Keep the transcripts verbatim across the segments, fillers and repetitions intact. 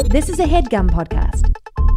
This is a HeadGum podcast.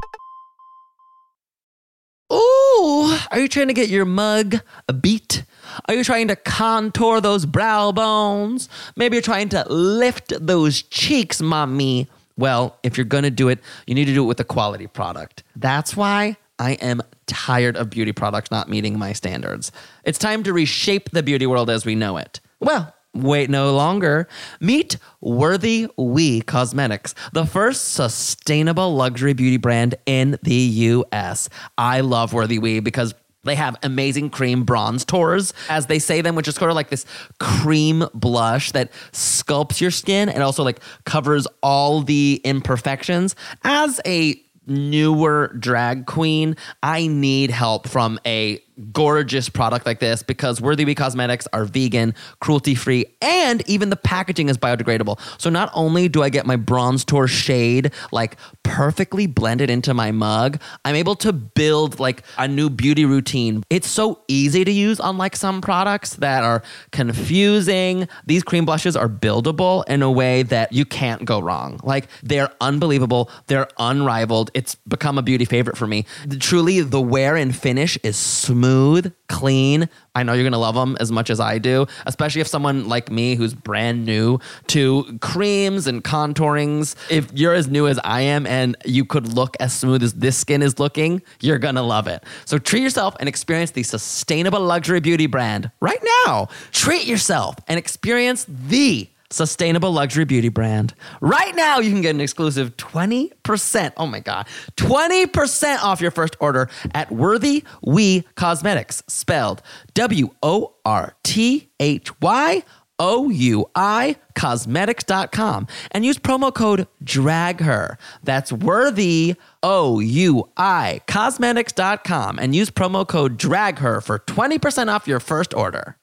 Ooh, are you trying to get your mug a beat? Are you trying to contour those brow bones? Maybe you're trying to lift those cheeks, mommy. Well, if you're going to do it, you need to do it with a quality product. That's why I am tired of beauty products not meeting my standards. It's time to reshape the beauty world as we know it. Well, wait no longer. Meet Worthy We Cosmetics, the first sustainable luxury beauty brand in the U S. I love Worthy We because they have amazing cream bronze tours, as they say them, which is sort of like this cream blush that sculpts your skin and also like covers all the imperfections. As a newer drag queen, I need help from a gorgeous product like this because Worthy We Cosmetics are vegan, cruelty-free, and even the packaging is biodegradable. So not only do I get my bronze tour shade like perfectly blended into my mug, I'm able to build like a new beauty routine. It's so easy to use, unlike some products that are confusing. These cream blushes are buildable in a way that you can't go wrong. Like, they're unbelievable. They're unrivaled. It's become a beauty favorite for me. Truly, the wear and finish is smooth. Smooth, clean. I know you're going to love them as much as I do, especially if someone like me who's brand new to creams and contourings. If you're as new as I am and you could look as smooth as this skin is looking, you're going to love it. So treat yourself and experience the sustainable luxury beauty brand right now. Treat yourself and experience the sustainable luxury beauty brand. Right now, you can get an exclusive twenty percent, oh my God, twenty percent off your first order at Worthy We Cosmetics, spelled W O R T H Y O U I cosmetics dot com, and use promo code DRAGHER. That's Worthy, O U I, cosmetics dot com, and use promo code DRAGHER for twenty percent off your first order.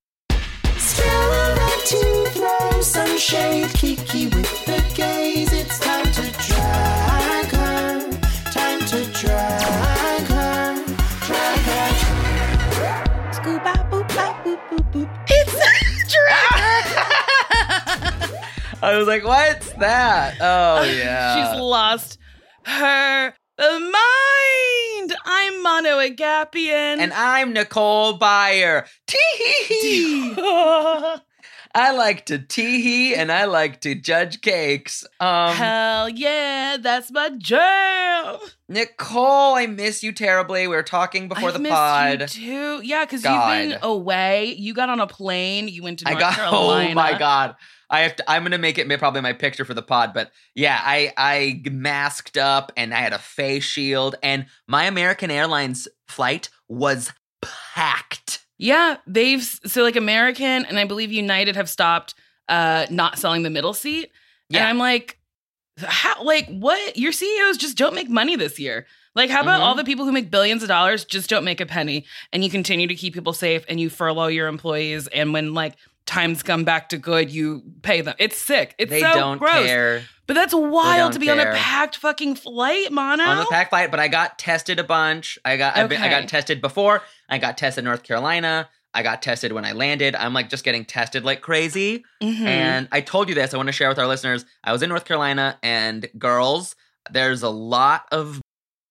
To throw some shade, Kiki with the gaze. It's time to drag her, time to drag her, drag her. Scoop out, boop, boop, boop, boop, boop. It's drag her. I was like, what's that? Oh, yeah. She's lost her mind. I'm Mono Agapian. And I'm Nicole Byer. Tee-hee-hee. I like to tee-hee and I like to judge cakes. Um, Hell yeah, that's my jam. Nicole, I miss you terribly. We were talking before I the missed pod. you too. Yeah, because you've God. been away. You got on a plane. You went to North I got, Carolina. Oh my God. I have to, I'm going to make it probably my picture for the pod. But yeah, I, I masked up and I had a face shield. And my American Airlines flight was packed. Yeah, they've, so like American and I believe United have stopped uh, not selling the middle seat. Yeah. And I'm like, how, like what? Your C E Os just don't make money this year. Like, how about Mm-hmm. all the people who make billions of dollars just don't make a penny, and you continue to keep people safe and you furlough your employees, and when like times come back to good, you pay them. It's sick. It's They so don't gross. care. But that's don't wild to be on care. a packed fucking flight, Mono. On the pack flight, but I got tested a bunch. I got I've been, I Okay. got tested before. I got tested in North Carolina. I got tested when I landed. I'm like just getting tested like crazy. Mhm. And I told you this. I want to share with our listeners. I was in North Carolina, and girls, there's a lot of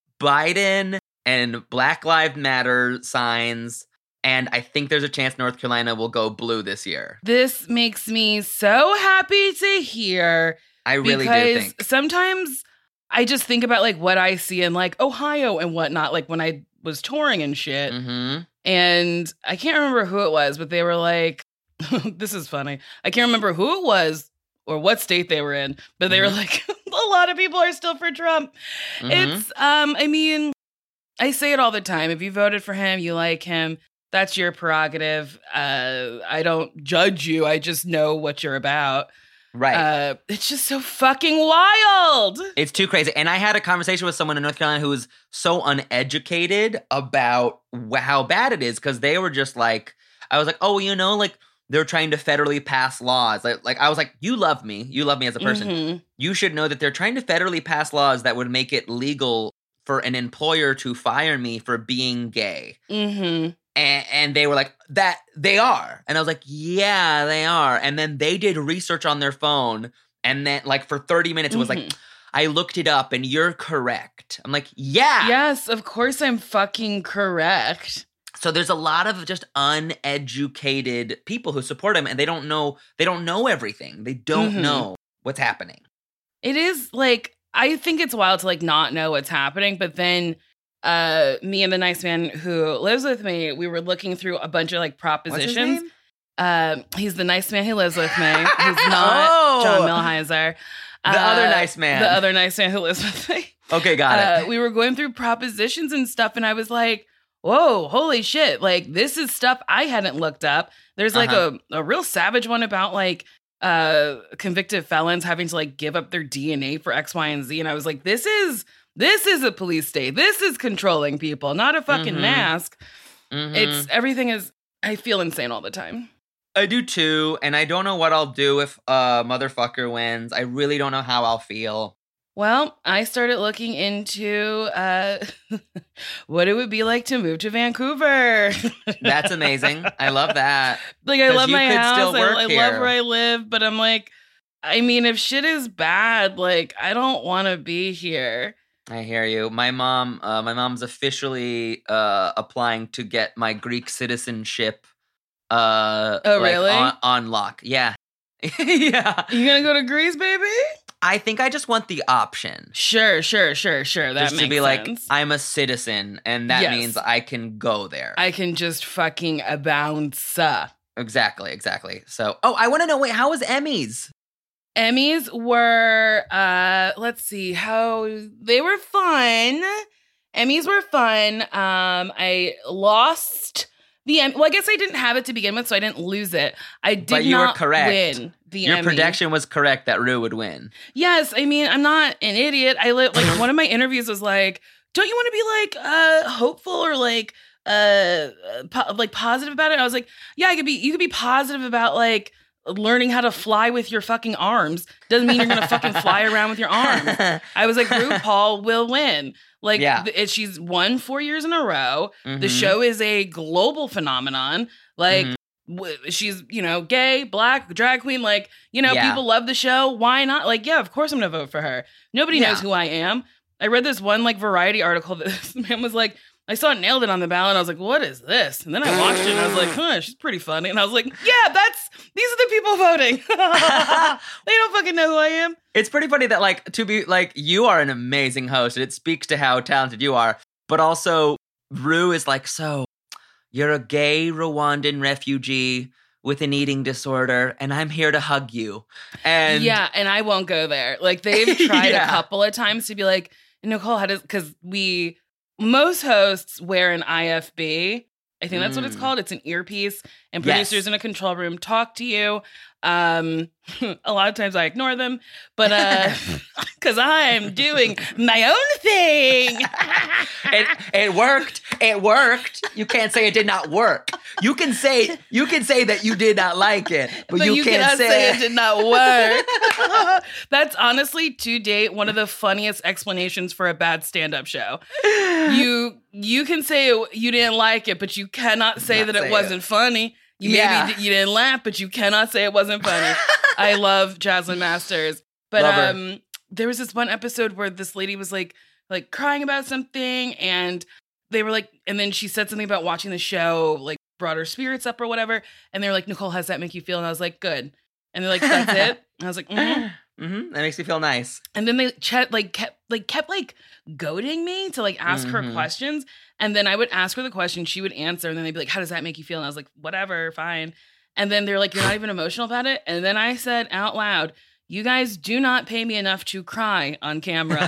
Biden and Black Lives Matter signs. And I think there's a chance North Carolina will go blue this year. This makes me so happy to hear. I really because do think. sometimes I just think about like what I see in like Ohio and whatnot, like when I was touring and shit. Mm-hmm. And I can't remember who it was, but they were like, this is funny. I can't remember who it was or what state they were in, but they Mm-hmm. were like, a lot of people are still for Trump. Mm-hmm. It's, um, I mean, I say it all the time. If you voted for him, you like him, that's your prerogative. Uh, I don't judge you. I just know what you're about. Right. Uh, it's just so fucking wild. It's too crazy. And I had a conversation with someone in North Carolina who was so uneducated about wh- how bad it is, because they were just like, I was like, oh, you know, like they're trying to federally pass laws. Like, like I was like, you love me. You love me as a person. Mm-hmm. You should know that they're trying to federally pass laws that would make it legal for an employer to fire me for being gay. Mm-hmm. And, and they were like, that they are. And I was like, yeah, they are. And then they did research on their phone. And then like for thirty minutes, it was Mm-hmm. like, I looked it up and you're correct. I'm like, yeah. Yes, of course I'm fucking correct. So there's a lot of just uneducated people who support him and they don't know, they don't know everything. They don't Mhm. know what's happening. It is like, I think it's wild to like not know what's happening, but then uh, me and the nice man who lives with me, we were looking through a bunch of like What's his propositions. name? Um, he's the nice man who lives with me. He's not Oh. John Milheiser. The other nice man. The other nice man who lives with me. Okay, got Uh, it. we were going through propositions and stuff, and I was like, whoa, holy shit. Like, this is stuff I hadn't looked up. There's like Uh-huh. a, a real savage one about like uh, convicted felons having to like give up their D N A for X, Y, and Z. And I was like, this is this is a police state. This is controlling people, not a fucking Mhm. mask. Mhm. It's everything is, I feel insane all the time. I do too, and I don't know what I'll do if a motherfucker wins. I really don't know how I'll feel. Well, I started looking into uh, what it would be like to move to Vancouver. That's amazing. I love that. Like, I 'Cause love you my could house. still I, work I love here. where I live, but I'm like, I mean, if shit is bad, like, I don't want to be here. I hear you. My mom, uh, my mom's officially uh, applying to get my Greek citizenship. Uh, Oh, like, really? On, on lock. Yeah, yeah. You gonna go to Greece, baby? I think I just want the option. Sure, sure, sure, sure. That just makes to be like, sense. I'm a citizen, and that Yes. means I can go there. I can just fucking bounce. Uh. exactly, exactly. So, oh, I want to know. Wait, how was Emmys? Emmys were, uh, let's see how they were fun. Emmys were fun. Um, I lost the Em- well, I guess I didn't have it to begin with, so I didn't lose it. I did But you were not correct. win the Your Emmy. prediction was correct that Rue would win. Yes, I mean, I'm not an idiot. I li- like one of my interviews was like, "Don't you want to be like uh hopeful or like uh po- like positive about it?" I was like, "Yeah, I could be. You could be positive about like learning how to fly with your fucking arms. Doesn't mean you're gonna fucking fly around with your arms." I was like, RuPaul will win. Like, Yeah. th- it, she's won four years in a row. The Mhm. show is a global phenomenon. Like, Mhm. w- she's, you know, gay, black, drag queen. Like, you know, Yeah. people love the show. Why not? Like, yeah, of course I'm going to vote for her. Nobody Yeah. knows who I am. I read this one, like, Variety article that this man was like, I saw Nailed It on the ballot. And I was like, what is this? And then I watched it and I was like, huh, she's pretty funny. And I was like, yeah, that's, these are the people voting. They don't fucking know who I am. It's pretty funny that, like, to be, like, you are an amazing host, and it speaks to how talented you are, but also, Rue is like, so, you're a gay Rwandan refugee with an eating disorder, and I'm here to hug you. And Yeah, and I won't go there. Like, they've tried Yeah. a couple of times to be like, Nicole, how does, because we, most hosts wear an I F B. I think that's what it's Mm. called. It's an earpiece, and Yes. producers in a control room talk to you. Um, a lot of times I ignore them, but uh, because I'm doing my own thing. it, it worked. It worked. You can't say it did not work. You can say you can say that you did not like it, but, But you, you can't cannot say, say it did not work. That's honestly, to date, one of the funniest explanations for a bad stand-up show. You you can say it, you didn't like it, but you cannot say Not that say it it. wasn't funny. You Yeah. maybe d- you didn't laugh, but you cannot say it wasn't funny. I love Jaslyn Masters, but Love her. um, there was this one episode where this lady was like like crying about something, and they were like, and then she said something about watching the show, like brought her spirits up or whatever, and they were like, Nicole, how's that make you feel? And I was like, good. And they're like, that's it. And I was like, mm-hmm. hmm That makes me feel nice. And then they ch- like kept like kept like goading me to like ask her Mhm. questions, and then I would ask her the question, she would answer, and then they'd be like, "How does that make you feel?" And I was like, "Whatever, fine." And then they're like, "You're not even emotional about it." And then I said out loud, "You guys do not pay me enough to cry on camera."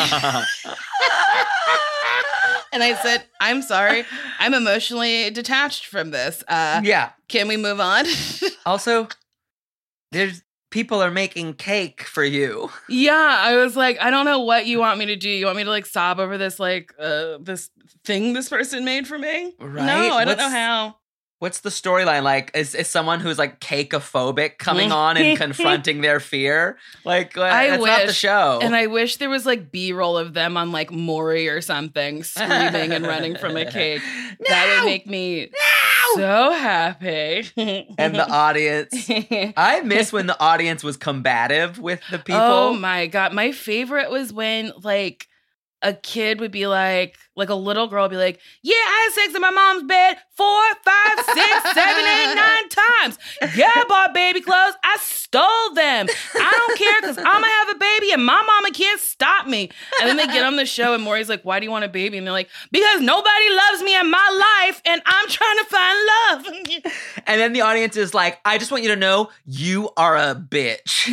And I said, "I'm sorry, I'm emotionally detached from this. Uh, yeah. Can we move on?" Also, there's people are making cake for you. Yeah, I was like, I don't know what you want me to do. You want me to like sob over this like uh this thing this person made for me? Right? No, I don't know What's- how. What's the storyline? Like, is, is someone who's like cakeophobic coming on and confronting their fear? Like, uh, I that's wish, not the show. And I wish there was like B-roll of them on like Maury or something, screaming and running from a cake. No! That would make me No! so happy. And the audience. I miss when the audience was combative with the people. Oh my God. My favorite was when like a kid would be like, like a little girl would be like, yeah, I had sex in my mom's bed four, five, six, seven, eight, nine times. Yeah, I bought baby clothes. I stole them. I don't care because I'm going to have a baby and my mama can't stop me. And then they get on the show and Maury's like, why do you want a baby? And they're like, because nobody loves me in my life and I'm trying to find love. And then the audience is like, I just want you to know you are a bitch.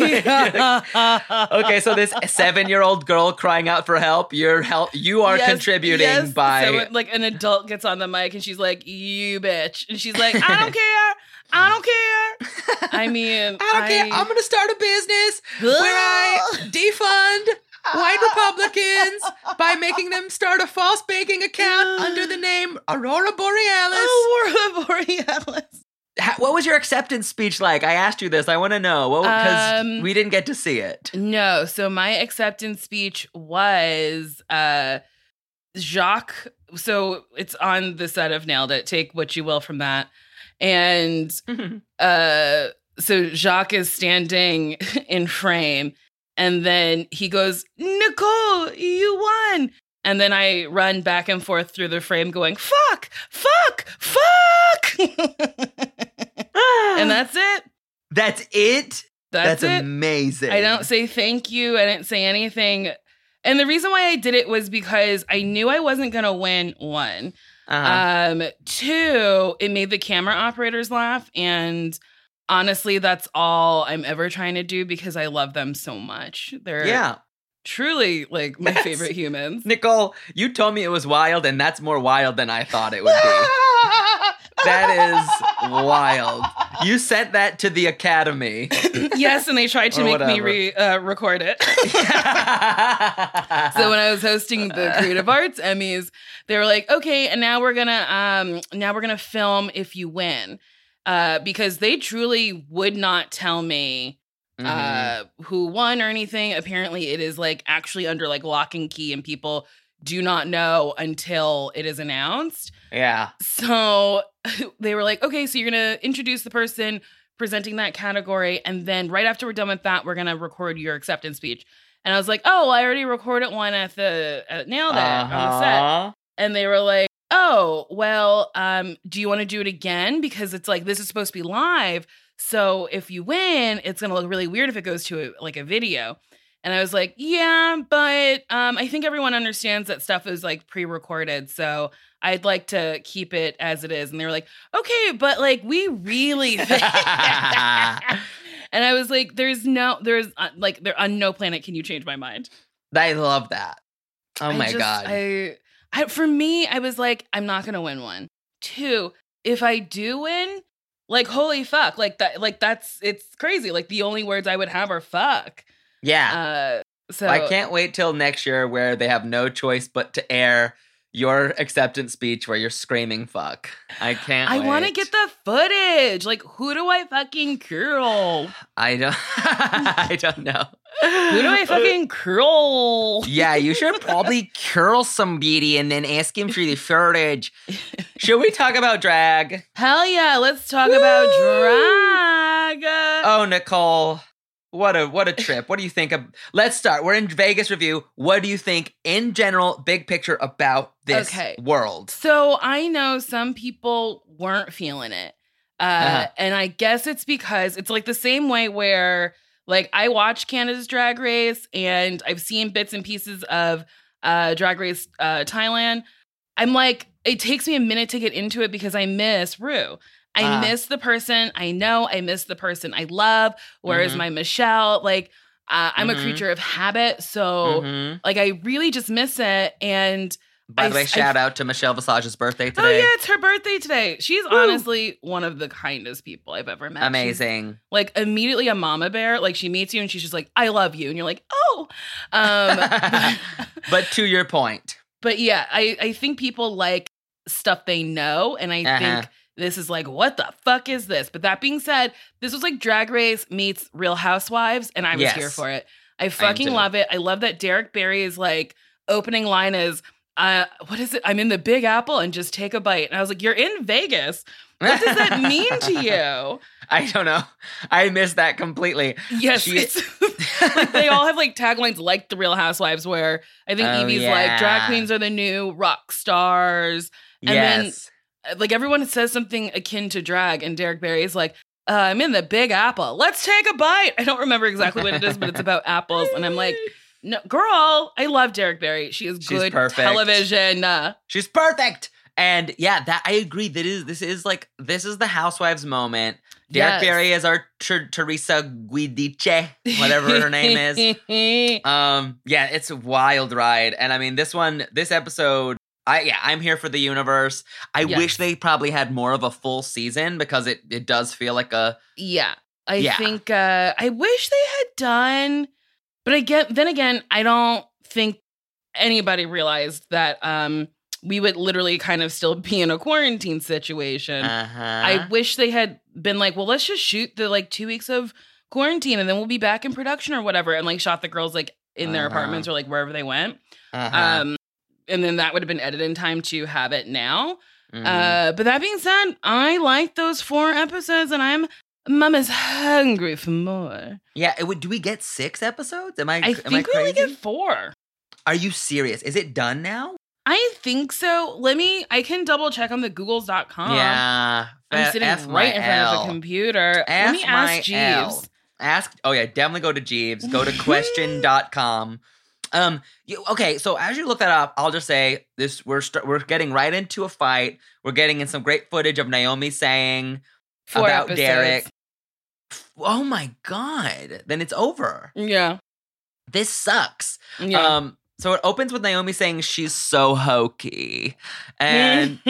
Okay, so this seven-year-old girl crying out for help, you're help, you are Yes, contributing yes. by... So when, like an adult gets on the mic and she's like, you bitch. And she's like, I don't care. I don't care. I mean, I don't care. I'm going to start a business where I defund white Republicans by making them start a false banking account under the name Aurora Borealis. Aurora Borealis. How, what was your acceptance speech like? I asked you this. I want to know. Because Um, we didn't get to see it. No. So my acceptance speech was uh, Jacques. So it's on the set of Nailed It. Take what you will from that. And uh, so Jacques is standing in frame. And then he goes, Nicole, you won. And then I run back and forth through the frame going, fuck, fuck, fuck. And that's it. That's it? That's, That's it. amazing. I don't say thank you. I didn't say anything. And the reason why I did it was because I knew I wasn't going to win, one. Uh-huh. Um, two, it made the camera operators laugh. And honestly, that's all I'm ever trying to do because I love them so much. They're yeah. truly like my Yes. favorite humans. Nicole, you told me it was wild, and that's more wild than I thought it would be. That is wild. You sent that to the Academy. Yes, and they tried to Or make me whatever. re, uh, record it. So when I was hosting the Creative Arts Emmys, they were like, "Okay, and now we're gonna um, now we're gonna film if you win," uh, because they truly would not tell me Mhm. uh, who won or anything. Apparently, it is like actually under like lock and key, and people do not know until it is announced. Yeah. So they were like, okay, so you're going to introduce the person presenting that category. And then right after we're done with that, we're going to record your acceptance speech. And I was like, oh, well, I already recorded one at the at Nailed It on the set. Uh-huh. And they were like, oh, well, um, do you want to do it again? Because it's like, this is supposed to be live. So if you win, it's going to look really weird if it goes to a, like a video. And I was like, yeah, but um, I think everyone understands that stuff is like pre-recorded. So I'd like to keep it as it is. And they were like, okay, but like we really think. And I was like, there's no, there's uh, like, there on no planet can you change my mind. I love that. Oh I my just- God. I, I, for me, I was like, I'm not going to win one. Two, if I do win, like, holy fuck, like that, like that's, it's crazy. Like the only words I would have are fuck. yeah. Uh, so I can't wait till next year where they have no choice but to air your acceptance speech where you're screaming fuck. I can't I want to wait. get the footage. Like, who do I fucking curl? I don't I don't know. Who do I fucking curl? Yeah, you should probably curl some beauty and then ask him for the footage. Should we talk about drag? Hell yeah, let's talk about drag. Oh, Nicole. What a what a trip. What do you think of Let's start. We're in Vegas review. What do you think in general, big picture about this Okay. world? So I know some people weren't feeling it. Uh, Uh-huh. And I guess it's because it's like the same way where like I watch Canada's Drag Race and I've seen bits and pieces of uh, Drag Race uh, Thailand. I'm like, it takes me a minute to get into it because I miss Rue. I Ah. miss the person I know. I miss the person I love. Where is Mhm. my Michelle? Like, uh, I'm Mhm. a creature of habit. So, Mhm. like, I really just miss it. And By I- the way, I- shout out to Michelle Visage's birthday today. oh, yeah, it's her birthday today. She's honestly one of the kindest people I've ever met. She's, Amazing. like, immediately a mama bear. Like, she meets you and she's just like, I love you. And you're like, oh. Um, But to your point. but yeah, I, I think people like stuff they know. And I Uh-huh. think this is like, what the fuck is this? But that being said, this was like Drag Race meets Real Housewives, and I was Yes. here for it. I fucking too. love it. I love that Derek Barry's like opening line is, uh, what is it? I'm in the Big Apple and just take a bite. And I was like, you're in Vegas. What does that mean to you? I don't know. I missed that completely. Yes, She- it's like they all have like taglines like the Real Housewives, where I think Oh, Evie's yeah. like drag queens are the new rock stars, and yes. then like everyone says something akin to drag, and Derek Barry is like, uh, "I'm in the Big Apple. Let's take a bite." I don't remember exactly what it is, but it's about apples, and I'm like, "No, girl, I love Derek Barry. She is She's good perfect. television." Uh, She's perfect. And yeah, that I agree. That is this is like this is the Housewives moment. Derek Yes. Barry is our Ter- Teresa Guidice, whatever her name is. Um, yeah, it's a wild ride. And I mean, this one, this episode, I yeah, I'm here for the universe. I Yes. wish they probably had more of a full season because it it does feel like a Yeah. I Yeah. think uh I wish they had done, but again then again, I don't think anybody realized that um we would literally kind of still be in a quarantine situation. uh-huh. I wish they had been like, well, let's just shoot the like two weeks of quarantine and then we'll be back in production or whatever, and like shot the girls like in their Uh-huh. apartments or like wherever they went. uh-huh. Um and then that would have been edited in time to have it now. Mhm. Uh, but that being said, I like those four episodes, and I'm Mama's hungry for more. yeah, it would, do we get six episodes? Am I I am I think we crazy? only get four. Are you serious? Is it done now? I think so. Let me. I can double check on the Googles dot com. Yeah. I'm F- sitting F right my in front of L. the computer. Let F me my ask L. Jeeves. Ask. Oh yeah, definitely go to Jeeves. Go to question dot com. Um. You, okay. So as you look that up, I'll just say this: we're st- we're getting right into a fight. We're getting in some great footage of Naomi saying Four about episodes. Derek. Oh my god! Then it's over. Yeah. This sucks. Yeah. Um. So it opens with Naomi saying she's so hokey, and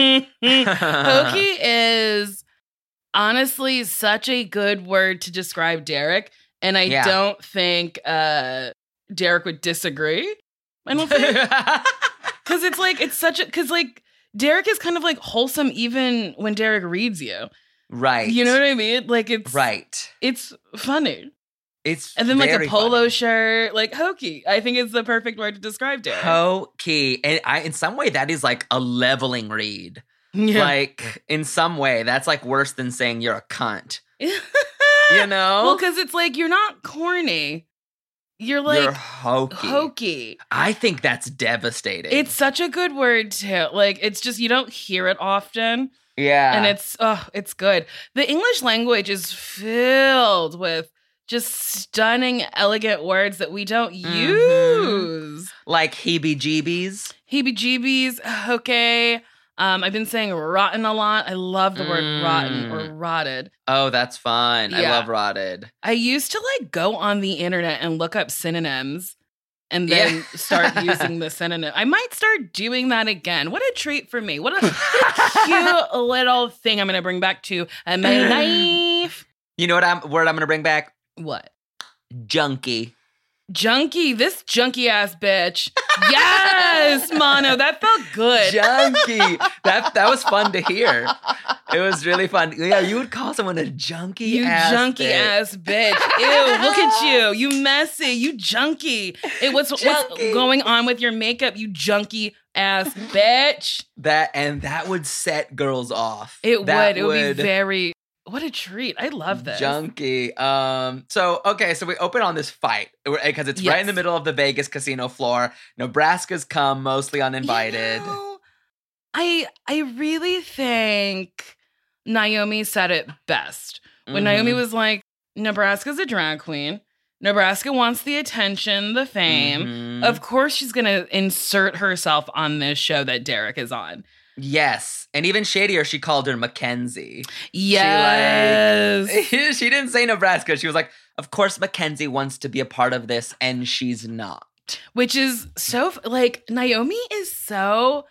Hokey is honestly such a good word to describe Derek, and I Yeah. don't think uh, Derek would disagree. I don't think. Because it's like, it's such a, because like, Derek is kind of like wholesome even when Derek reads you. right. You know what I mean? Like, it's, Right. it's funny. It's And then like a very polo funny. shirt, like hokey. I think it's the perfect word to describe Derek. Hokey. And I, in some way, that is like a leveling read. Yeah. Like, in some way, that's like worse than saying you're a cunt. You Well, know? because it's like, you're not corny. You're like you're hokey. hokey. I think that's devastating. It's such a good word too. Like, it's just, you don't hear it often. yeah. And it's, oh, it's good. The English language is filled with just stunning, elegant words that we don't Mhm. use. like heebie-jeebies. Heebie-jeebies, okay. Um, I've been saying rotten a lot. I love the word Mm. rotten or rotted. Oh, that's fun. I Yeah. love rotted. I used to like go on the internet and look up synonyms and then Yeah. start using the synonym. I might start doing that again. What a treat for me. What a, what a cute little thing I'm going to bring back to uh, my life. You know what I'm, word I'm going to bring back? What? Junkie. Junkie, this junkie ass bitch. Yes, Mono, that felt good. Junkie. that that was fun to hear. It was really fun. Yeah, you would call someone a junkie You ass junkie bitch. ass bitch. Ew, look at you. You messy. You junkie. It, what's, what's Junkie. going on with your makeup, you junkie ass bitch? That and that would set girls off. It That would. It would be very, what a treat. I love this. junkie. Um. So okay. So we open on this fight because it's right in the Yes. middle of the Vegas casino floor. Nebraska's come mostly uninvited. You know, I I really think Naomi said it best. When Mhm. Naomi was like, Nebraska's a drag queen. Nebraska wants the attention, the fame. Mhm. Of course she's going to insert herself on this show that Derek is on. Yes, and even shadier, she called her Mackenzie. Yes. She didn't say Nebraska. She was like, "Of course, Mackenzie wants to be a part of this, and she's not." Which is so, like, Naomi is so,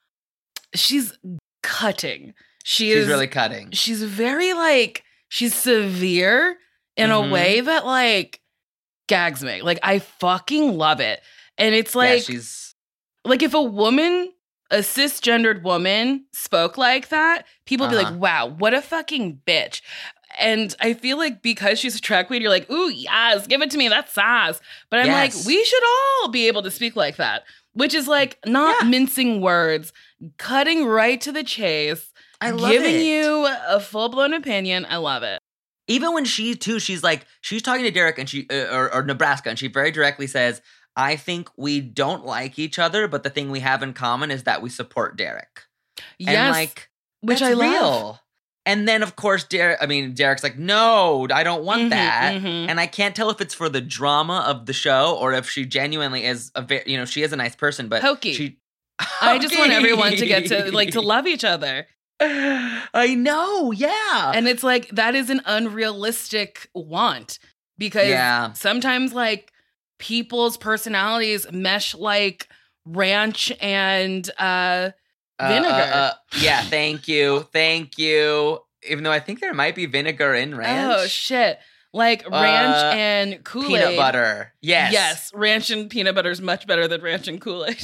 she's cutting. She She's is really cutting. she's very like she's severe in Mhm. a way that like gags me. Like I fucking love it. And it's like yeah, she's like if a woman a cisgendered woman spoke like that, people would be Uh-huh. like, wow, what a fucking bitch. And I feel like because she's a drag queen, you're like, ooh, yes, give it to me. That's sass. But I'm Yes. like, we should all be able to speak like that, which is like not Yeah. mincing words, cutting right to the chase, I love giving it. you a full blown opinion. I love it. Even when she too, she's like, she's talking to Derek and she uh, or, or Nebraska, and she very directly says, "I think we don't like each other, but the thing we have in common is that we support Derek." Yes, And like, which that's I love. real. And then of course, Derek. I mean, Derek's like, "No, I don't want Mhm, that." mhm. And I can't tell if it's for the drama of the show or if she genuinely is a very, you know, she is a nice person, but Hokey. she. I just want Hokey. everyone to get to like to love each other. I know, yeah. And it's like that is an unrealistic want because Yeah. sometimes like people's personalities mesh like ranch and uh Uh, vinegar. uh, uh, yeah, thank you. Thank you. Even though I think there might be vinegar in ranch. Oh shit. Like ranch Uh, and Kool-Aid. Peanut butter. Yes. Yes, ranch and peanut butter is much better than ranch and Kool-Aid.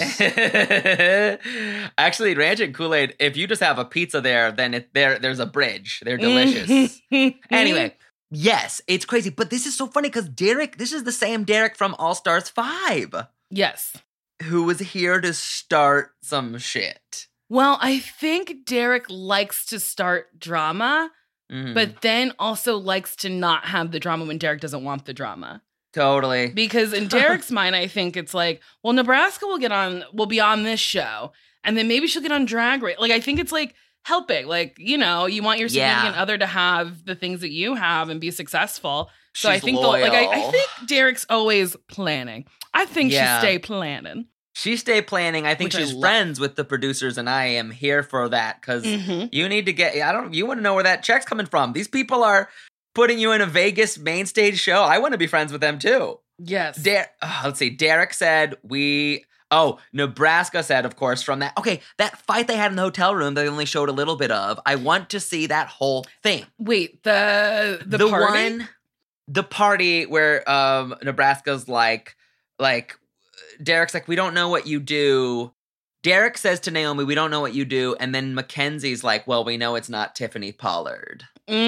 Actually, ranch and Kool-Aid, if you just have a pizza there, then it, there there's a bridge. They're delicious. Anyway, yes, it's crazy. But this is so funny because Derek, this is the same Derek from All Stars five Yes. who was here to start some shit. Well, I think Derek likes to start drama, Mhm. but then also likes to not have the drama when Derek doesn't want the drama. Totally. Because in Derek's mind, I think it's like, well, Nebraska will get on, will be on this show, and then maybe she'll get on Drag Race. Like, I think it's like helping. Like, you know, you want your Yeah. significant other to have the things that you have and be successful. So I She's think, they'll, like, I, I loyal. think Derek's always planning. I think Yeah. she stay planning. She stay planning. I think Which I she's love. friends with the producers, and I am here for that because Mhm. you need to get. I don't. You want to know where that check's coming from? These people are putting you in a Vegas main stage show. I want to be friends with them too. Yes. Der- oh, let's see. Derek said we. Oh, Nebraska said, of course, from that. Okay, that fight they had in the hotel room. They only showed a little bit of. I want to see that whole thing. Wait, the the, party? one, the party where um Nebraska's like, like. Derek's like, we don't know what you do. Derek says to Naomi, we don't know what you do. And then Mackenzie's like, well, we know it's not Tiffany Pollard.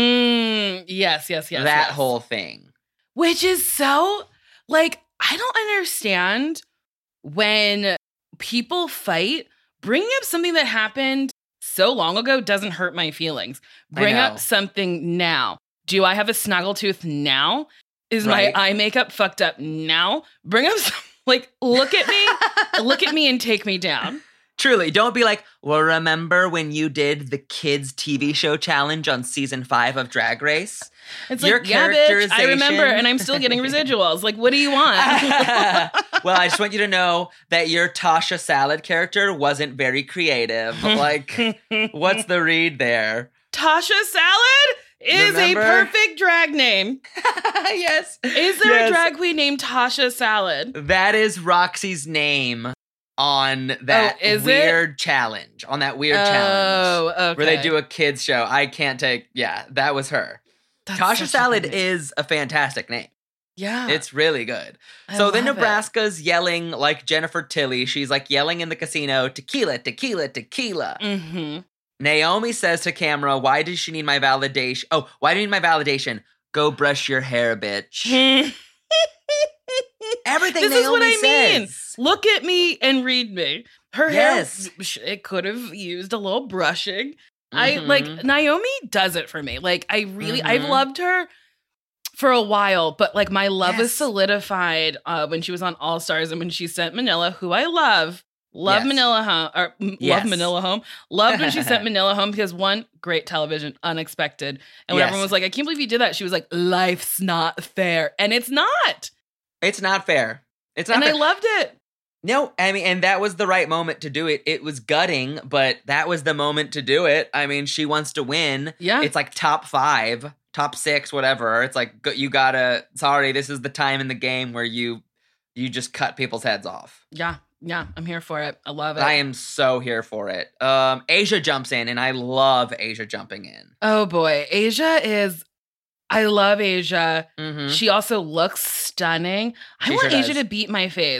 Mm, yes, yes, yes. that yes. whole thing. Which is so, like, I don't understand when people fight, bringing up something that happened so long ago doesn't hurt my feelings. I Bring know. up something now. Do I have a snaggletooth now? Is Right. my eye makeup fucked up now? Bring up some, like, look at me, look at me and take me down. Truly, don't be like, well, remember when you did the kids' T V show challenge on season five of Drag Race? It's Your like, yeah, bitch, I characterization- remember, and I'm still getting residuals. Like, what do you want? Well, I just want you to know that your Tasha Salad character wasn't very creative. Like, what's the read there? Tasha Salad is Remember? a perfect drag name. Yes. Is there Yes. a drag queen named Tasha Salad? That is Roxy's name on that Oh, is it? weird challenge. On that weird challenge. Oh, okay. Where they do a kids show. I can't take, yeah, that was her. That's Tasha such a Salad good name. is a fantastic name. Yeah. It's really good. I so then love it. Nebraska's yelling like Jennifer Tilly. She's like yelling in the casino, tequila, tequila, tequila. Mm-hmm. Naomi says to camera, why does she need my validation? Oh, why do you need my validation? Go brush your hair, bitch. Everything This Naomi is what I mean. says. Look at me and read me. Her Yes. hair, it could have used a little brushing. I Mhm. like Naomi does it for me. Like I really, I've Mhm. loved her for a while, but like my love was Yes. solidified uh, when she was on All Stars and when she sent Manila, who I love, love Yes. Manila home, or m- Yes. love Manila home, loved when she sent Manila home because one, great television, unexpected, and when Yes. everyone was like, I can't believe you did that, she was like, life's not fair, and it's not, It's not fair. It's not and fair. I loved it. No, I mean, and that was the right moment to do it. It was gutting, but that was the moment to do it. I mean, she wants to win. Yeah. It's like top five, top six, whatever. It's like, go- you gotta, sorry, this is the time in the game where you, you just cut people's heads off. Yeah, yeah, I'm here for it. I love it. I am so here for it. Um, Asia jumps in, and I love Asia jumping in. Oh boy, Asia is. I love Asia. Mm-hmm. She also looks stunning. I She want sure Asia does. to beat my face.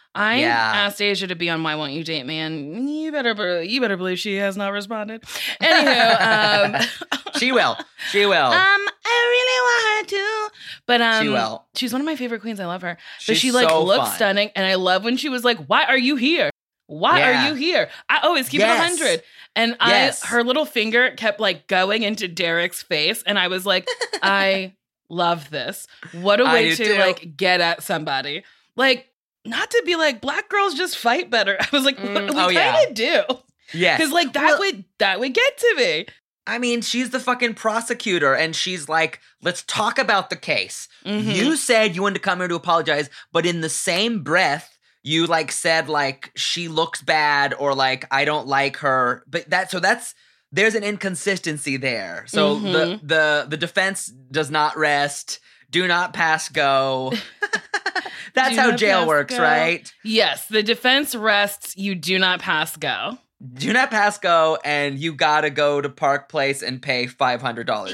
I Yeah. asked Asia to be on Why Won't You Date Man. You better, you better believe she has not responded. Anywho, um, She will. She will. Um, I really want her to, but um, She will. she's one of my favorite queens. I love her. But She's she like so looks fun. stunning, and I love when she was like, "Why are you here? Why Yeah. are you here?" I always keep Yes. it a hundred, and Yes. I her little finger kept like going into Derek's face, and I was like, I love this. What a I way do to too. like get at somebody, like. Not to be like black girls just fight better. I was like, Mm, we oh, kind of yeah. do, yes. because like that Well, would that would get to me. I mean, she's the fucking prosecutor, and she's like, let's talk about the case. Mhm. You said you wanted to come here to apologize, but in the same breath, you like said like she looks bad or like I don't like her. But that so that's there's an inconsistency there. So Mhm. the the the defense does not rest. Do not pass go. That's Do how not jail pass works, go. right? Yes, the defense rests. You do not pass go. Do not pass go, and you gotta go to Park Place and pay five hundred dollars.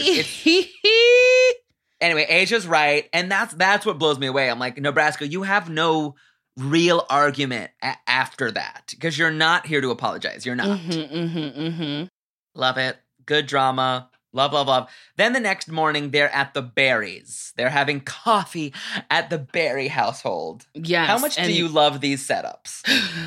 Anyway, Asia's right, and that's that's what blows me away. I'm like, Nebraska, you have no real argument a- after that because you're not here to apologize. You're not. Mm-hmm, mm-hmm, mm-hmm. Love it. Good drama. Love, love, love. Then the next morning, they're at the Berries. They're having coffee at the Berry household. Yes. How much and- do you love these setups?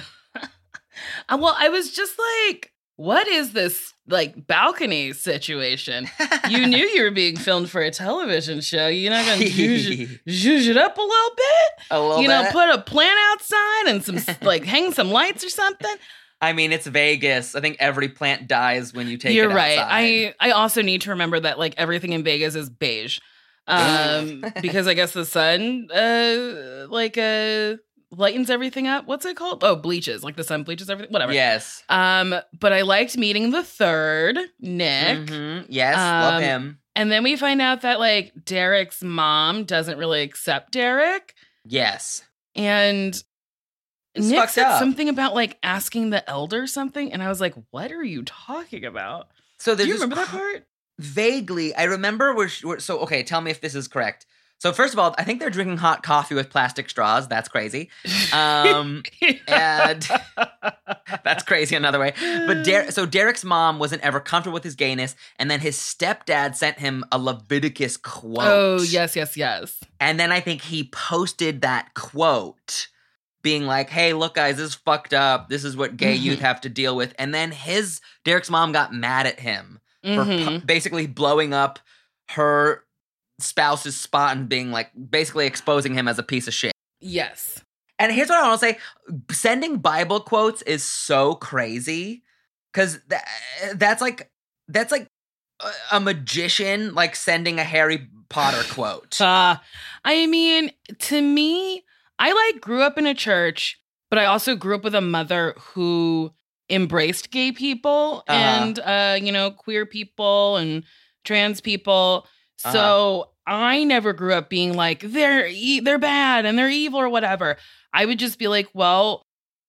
Uh, well, I was just like, what is this like balcony situation? You knew you were being filmed for a television show. You're not going to zhuzh, zhuzh it up a little bit? A little You know, bit. put a plant outside and some, like, hang some lights or something? I mean, it's Vegas. I think every plant dies when you take You're it right. outside. I, I also need to remember that, like, everything in Vegas is beige. Um, because I guess the sun, uh, like, uh, lightens everything up. What's it called? Oh, bleaches. Like the sun bleaches everything. Whatever. Yes. Um, but I liked meeting the third, Nick. Mhm. Yes, love Um, him. And then we find out that like Derek's mom doesn't really accept Derek. Yes. And It's Nick fucked said up. something about like asking the elder something. And I was like, what are you talking about? So Do there's you this remember that cr- part? Vaguely, I remember where, she, where. So okay, tell me if this is correct. So first of all, I think they're drinking hot coffee with plastic straws. That's crazy. Um, and that's crazy another way. But Der- so Derek's mom wasn't ever comfortable with his gayness, and then his stepdad sent him a Leviticus quote. Oh, yes, yes, yes. And then I think he posted that quote being like, hey, look, guys, this is fucked up. This is what gay Mhm. youth have to deal with. And then his, Derek's mom got mad at him for Mhm. pu- basically blowing up her spouse's spot and being like, basically exposing him as a piece of shit. Yes. And here's what I want to say. Sending Bible quotes is so crazy because th- that's like, that's like a- a magician like sending a Harry Potter quote. Uh, I mean, to me, I like grew up in a church, but I also grew up with a mother who embraced gay people Uh-huh. and, uh, you know, queer people and trans people. Uh-huh. So I never grew up being like, they're, e- they're bad and they're evil or whatever. I would just be like, well,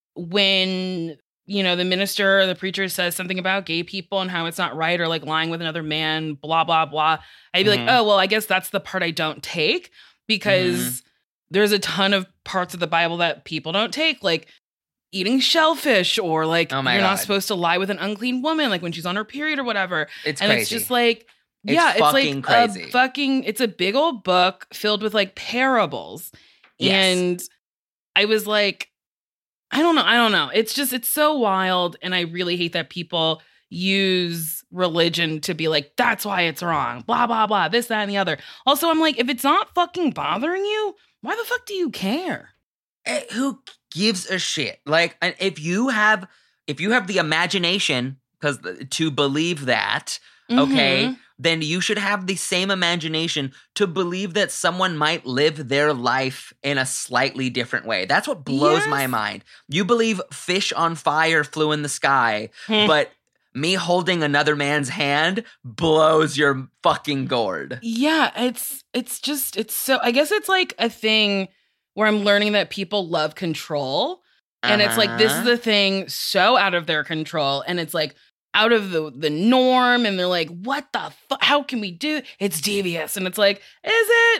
when, you know, the minister or the preacher says something about gay people and how it's not right or like lying with another man, blah, blah, blah. I'd be Mhm. like, oh, well, I guess that's the part I don't take because Mm-hmm. there's a ton of parts of the Bible that people don't take, like eating shellfish or like Oh my you're God. not supposed to lie with an unclean woman, like when she's on her period or whatever. It's and crazy. it's just like, It's yeah, it's fucking like crazy. a fucking, it's a big old book filled with like parables. Yes. And I was like, I don't know. I don't know. It's just, it's so wild. And I really hate that people use religion to be like, that's why it's wrong, blah, blah, blah, this, that, and the other. Also, I'm like, if it's not fucking bothering you, why the fuck do you care? Eh, who gives a shit? Like, and if you have, if you have the imagination, because to believe that, okay, Mhm. then you should have the same imagination to believe that someone might live their life in a slightly different way. That's what blows my Yes. mind. You believe fish on fire flew in the sky, Hmm. but me holding another man's hand blows your fucking gourd. Yeah, it's it's just it's so I guess it's like a thing where I'm learning that people love control. And it's like this is Uh-huh. a thing so out of their control and it's like out of the the norm and they're like, what the fuck? How can we do? It's devious. And it's like, is it?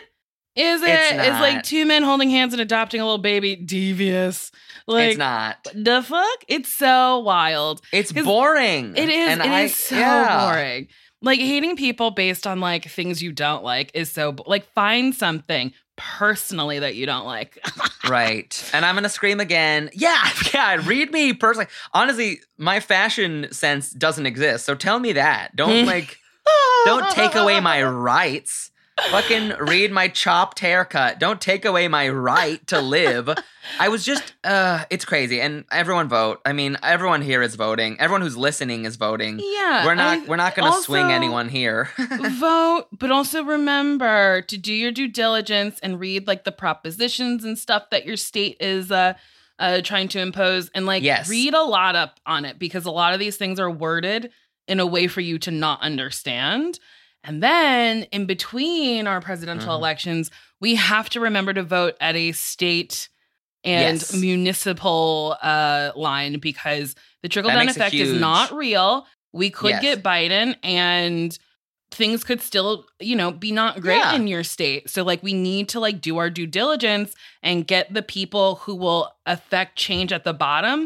Is it? It's It's not. like two men holding hands and adopting a little baby devious. Like, it's not. the fuck? It's so wild. It's 'Cause boring. It is. And It I- is so yeah. boring. Like, hating people based on like things you don't like is so bo- like find something personally that you don't like. Right. And I'm going to scream again. Yeah. Yeah. Read me personally. Honestly, my fashion sense doesn't exist. So tell me that. Don't like, don't take away my rights. Fucking read my chopped haircut. Don't take away my right to live. I was just, uh, it's crazy. And everyone vote. I mean, everyone here is voting. Everyone who's listening is voting. Yeah, We're not, I- we're not going to swing also- anyone here. Vote, but also remember to do your due diligence and read like the propositions and stuff that your state is uh, uh trying to impose, and like Yes. read a lot up on it, because a lot of these things are worded in a way for you to not understand. And then in between our presidential Mhm. elections, we have to remember to vote at a state and Yes. municipal uh, line, because the trickle That down makes a effect is huge- not real. We could Yes. get Biden, and things could still, you know, be not great Yeah. in your state. So like we need to like do our due diligence and get the people who will affect change at the bottom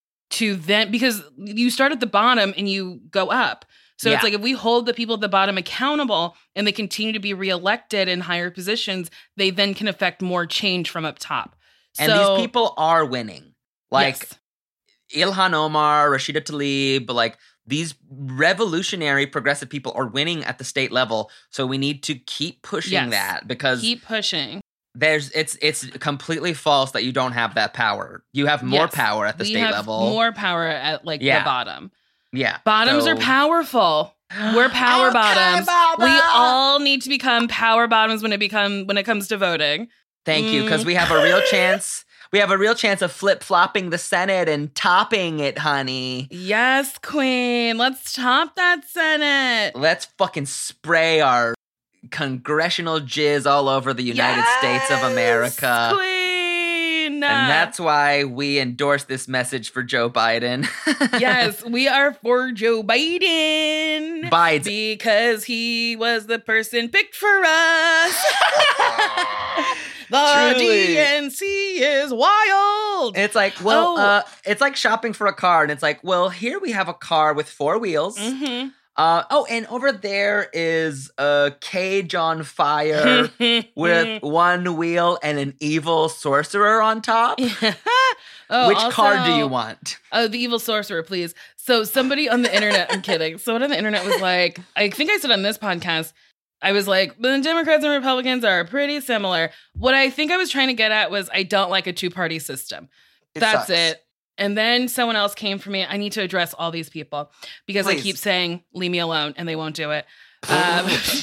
to then, because you start at the bottom and you go up. So Yeah. it's like if we hold the people at the bottom accountable and they continue to be reelected in higher positions, they then can affect more change from up top. And So- these people are winning. Like, Yes. Ilhan Omar, Rashida Tlaib, like these revolutionary progressive people are winning at the state level. So we need to keep pushing Yes. that, because keep pushing. there's it's it's completely false that you don't have that power. You have more Yes. power at the we state have level. more power at like Yeah. the bottom. Yeah. Bottoms So- are powerful. We're power Okay, bottoms. bottom. We all need to become power bottoms when it become when it comes to voting. Thank you, because Mm. we have a real chance. We have a real chance of flip-flopping the Senate and topping it, honey. Yes, Queen. Let's top that Senate. Let's fucking spray our congressional jizz all over the United States of Yes, America. Queen. And that's why we endorse this message for Joe Biden. yes, we are for Joe Biden. Biden. Because he was the person picked for us. the Truly. D N C is wild. It's like, well, Oh. uh, it's like shopping for a car. And it's like, well, here we have a car with four wheels. Mhm. Uh, oh, and over there is a cage on fire with one wheel and an evil sorcerer on top. Oh, Which also- card do you want? Oh, the evil sorcerer, please. So somebody on the internet, I'm kidding. Someone on the internet was like, I think I said on this podcast, I was like, the Democrats and Republicans are pretty similar. What I think I was trying to get at was I don't like a two-party system. It That's sucks. it. And then someone else came for me. I need to address all these people because I Please. keep saying, leave me alone, and they won't do it. Um,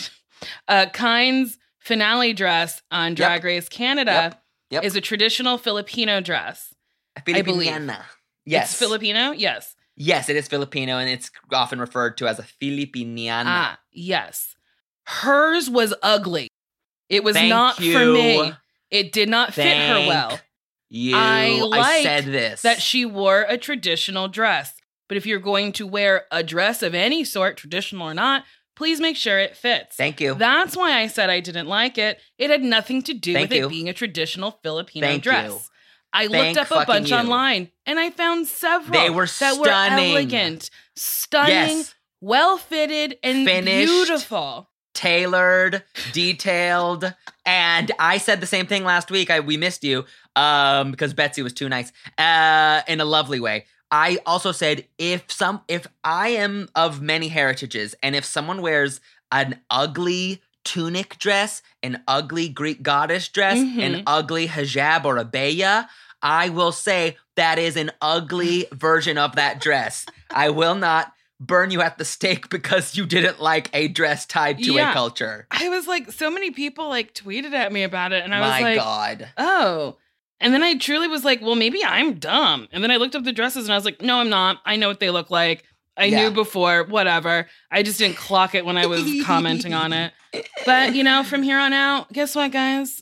uh, Kyne's finale dress on Drag Race Canada Yep. Yep. is a traditional Filipino dress. I believe. Filipiniana. Yes. It's Filipino? Yes. Yes, it is Filipino, and it's often referred to as a Filipiniana. Ah, yes. Hers was ugly. It was Thank not for you. me. It did not fit her Thank well. You, I I, like said this. That she wore a traditional dress. But if you're going to wear a dress of any sort, traditional or not, please make sure it fits. Thank you. That's why I said I didn't like it. It had nothing to do Thank with you. it being a traditional Filipino Thank dress. you. I Thank looked up a fucking bunch you. online and I found several They were that were stunning. elegant, stunning, Yes. well fitted, and Finished. beautiful. Tailored, detailed, and I said the same thing last week. I we missed you um, because Betsy was too nice uh, in a lovely way. I also said if some if I am of many heritages, and if someone wears an ugly tunic dress, an ugly Greek goddess dress, Mhm. an ugly hijab or abaya, I will say that is an ugly version of that dress. I will not burn you at the stake because you didn't like a dress tied to Yeah. a culture. I was like, so many people like tweeted at me about it, and I My was like, God. oh. And then I truly was like, well, maybe I'm dumb. And then I looked up the dresses and I was like, no, I'm not. I know what they look like. I Yeah. knew before, whatever. I just didn't clock it when I was commenting on it. But, you know, from here on out, guess what, guys?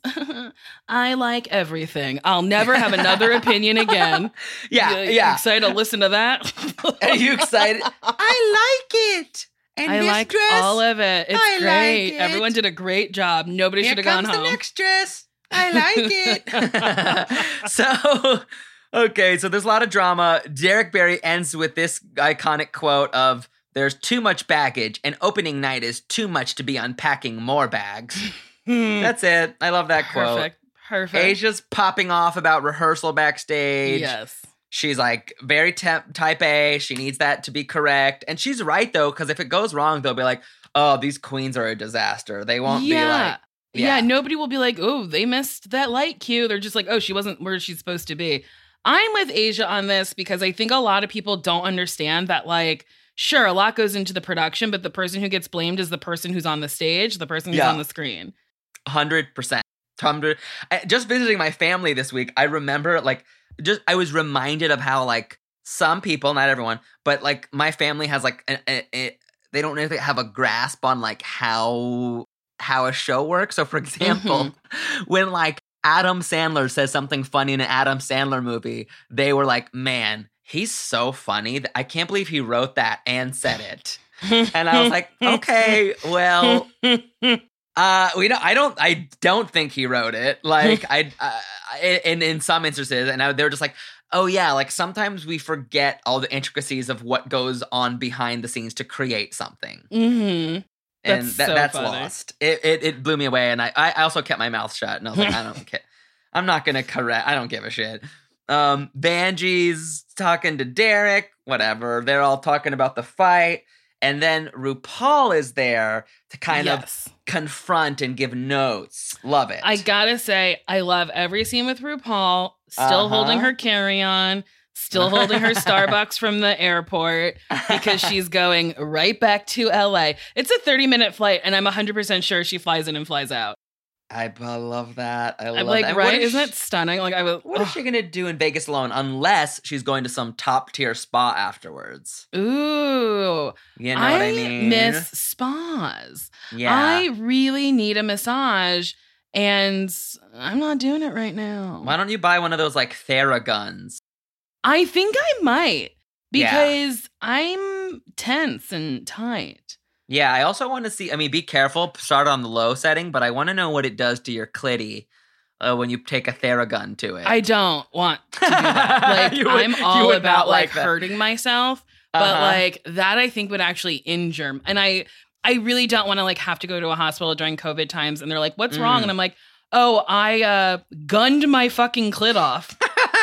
I like everything. I'll never have another opinion again. Yeah, You- you yeah. excited to listen to that? Are you excited? I like it. And I this like dress, all of it. It's I great. like it. Everyone did a great job. Nobody Here should have gone comes home. the next dress. I like it. so, okay, so there's a lot of drama. Derek Barry ends with this iconic quote of, "There's too much baggage, and opening night is too much to be unpacking more bags." That's it. I love that quote. Perfect. Perfect. Asia's popping off about rehearsal backstage. Yes. She's like very te- type A. She needs that to be correct. And she's right, though, because if it goes wrong, they'll be like, oh, these queens are a disaster. They won't yeah. be like, yeah. yeah. Nobody will be like, oh, they missed that light cue. They're just like, oh, she wasn't where she's supposed to be. I'm with Asia on this because I think a lot of people don't understand that, like, sure, a lot goes into the production, but the person who gets blamed is the person who's on the stage, the person who's Yeah. on the screen. one hundred percent. Hundred. Just visiting my family this week, I remember, like, just I was reminded of how, like, some people, not everyone, but, like, my family has, like, a, a, a, they don't really have a grasp on, like, how how a show works. So, for example, mm-hmm. when, like, Adam Sandler says something funny in an Adam Sandler movie, they were like, man, he's so funny. I can't believe he wrote that and said it. And I was like, okay, well... Uh, we don't. I don't. I don't think he wrote it. Like I, uh, in in some instances, and I, they were just like, "Oh yeah." Like sometimes we forget all the intricacies of what goes on behind the scenes to create something, mm-hmm. and that's that, so that's funny. lost. It, it it blew me away, and I I also kept my mouth shut, and I was like, I don't care. I'm not gonna correct. I don't give a shit. Um, Bangie's talking to Derek. Whatever. They're all talking about the fight. And then RuPaul is there to kind yes. of confront and give notes. Love it. I gotta say, I love every scene with RuPaul. Still Uh-huh. holding her carry-on. Still holding her Starbucks from the airport because she's going right back to L A. It's a thirty-minute flight, and I'm one hundred percent sure she flies in and flies out. I love that. I love I'm like, that. right? What is Isn't she- it stunning? Like, I was. What is she going to do in Vegas alone unless she's going to some top tier spa afterwards? Ooh. You know I, what I mean? miss spas. Yeah. I really need a massage, and I'm not doing it right now. Why don't you buy one of those like Theraguns? I think I might Yeah. because I'm tense and tight. Yeah, I also want to see, I mean, be careful, start on the low setting, but I want to know what it does to your clitty uh, when you take a Theragun to it. I don't want to do that. Like, You would- I'm you all would about not like, like that. hurting myself, but Uh-huh. like that I think would actually injure. And I, I really don't want to like have to go to a hospital during COVID times. And they're like, "What's wrong?" Mm. And I'm like, "Oh, I uh, gunned my fucking clit off."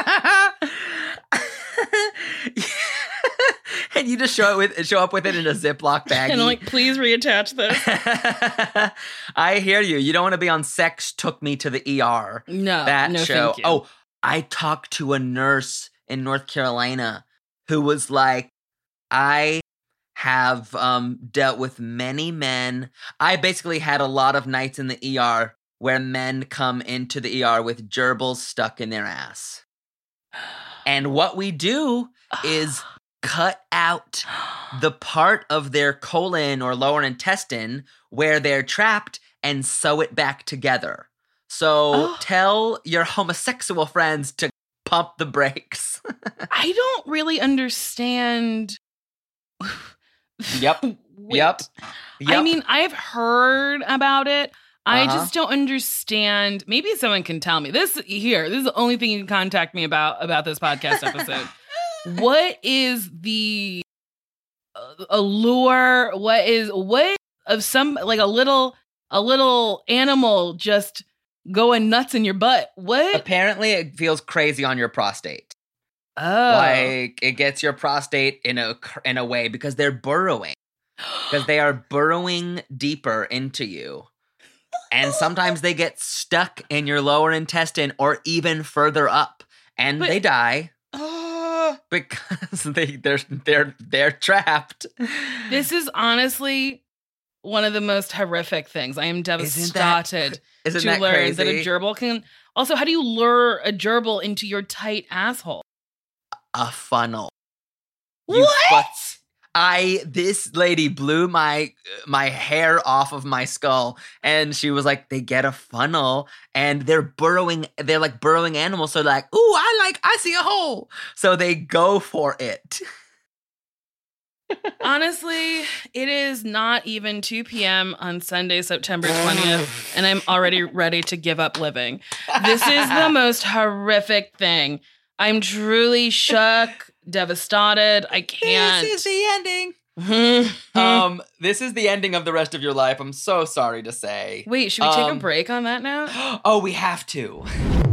And you just show it with show up with it in a Ziploc baggie. And I'm like, "Please reattach this." I hear you. You don't want to be on Sex Took Me to the E R. No, That no, show. thank you. Oh, I talked to a nurse in North Carolina who was like, I have um, dealt with many men. I basically had a lot of nights in the E R where men come into the E R with gerbils stuck in their ass. And what we do is cut out the part of their colon or lower intestine where they're trapped and sew it back together. So Oh. tell your homosexual friends to pump the brakes. I don't really understand. Yep. Wait. Yep. I Yep. mean, I've heard about it. I Uh-huh. just don't understand. Maybe someone can tell me this here. This is the only thing you can contact me about about this podcast episode. What is the uh, allure? What is what of some like a little a little animal just going nuts in your butt? What? Apparently it feels crazy on your prostate. Oh, Like it gets your prostate in a in a way because they're burrowing. Because they are burrowing deeper into you. And sometimes they get stuck in your lower intestine or even further up. And But- they die oh. because they, they're they're they're trapped. This is honestly one of the most horrific things. I am Isn't that- devastated Isn't to that learn crazy? that a gerbil can. Also, how do you lure a gerbil into your tight asshole? A funnel. You What? futz. I this lady blew my my hair off of my skull, and she was like, "They get a funnel, and they're burrowing. They're like burrowing animals. So they're like, ooh, I like, I see a hole. So they go for it. Honestly, it is not even two p.m. on Sunday, September twentieth, and I'm already ready to give up living. This is the most horrific thing. I'm truly shook, devastated. I can't. This is the ending. um, this is the ending of the rest of your life. I'm so sorry to say. Wait, should we take Um, a break on that now? Oh, we have to.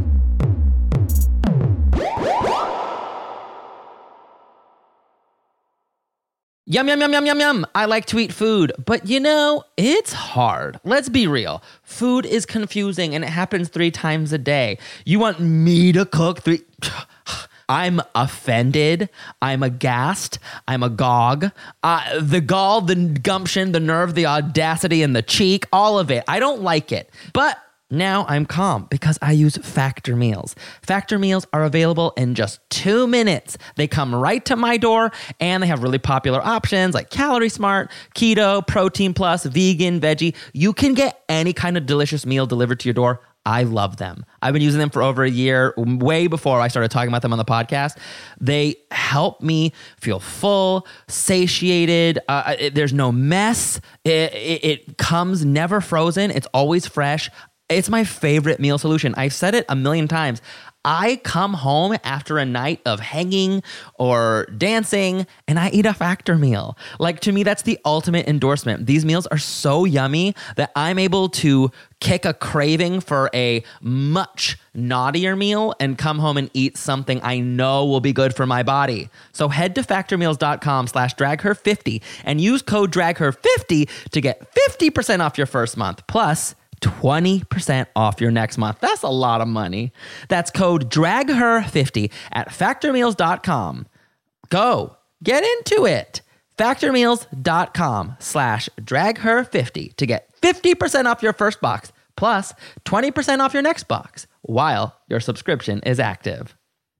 Yum, yum, yum, yum, yum, yum. I like to eat food, but you know, it's hard. Let's be real. Food is confusing and it happens three times a day. You want me to cook three... I'm offended. I'm aghast. I'm agog. Uh, the gall, the gumption, the nerve, the audacity, and the cheek, all of it. I don't like it. But now I'm calm because I use Factor meals. Factor meals are available in just two minutes. They come right to my door and they have really popular options like Calorie Smart, Keto, Protein Plus, Vegan, Veggie. You can get any kind of delicious meal delivered to your door. I love them. I've been using them for over a year, way before I started talking about them on the podcast. They help me feel full, satiated. Uh, it, there's no mess. It, it, it comes never frozen. It's always fresh. It's my favorite meal solution. I've said it a million times. I come home after a night of hanging or dancing and I eat a Factor meal. Like, to me, that's the ultimate endorsement. These meals are so yummy that I'm able to kick a craving for a much naughtier meal and come home and eat something I know will be good for my body. So head to factormeals.com slash dragher50 and use code dragher fifty to get fifty percent off your first month. Plus, twenty percent off your next month. That's a lot of money. That's code dragher fifty at factormeals dot com. Go, get into it. factormeals.com slash dragher50 to get fifty percent off your first box plus twenty percent off your next box while your subscription is active.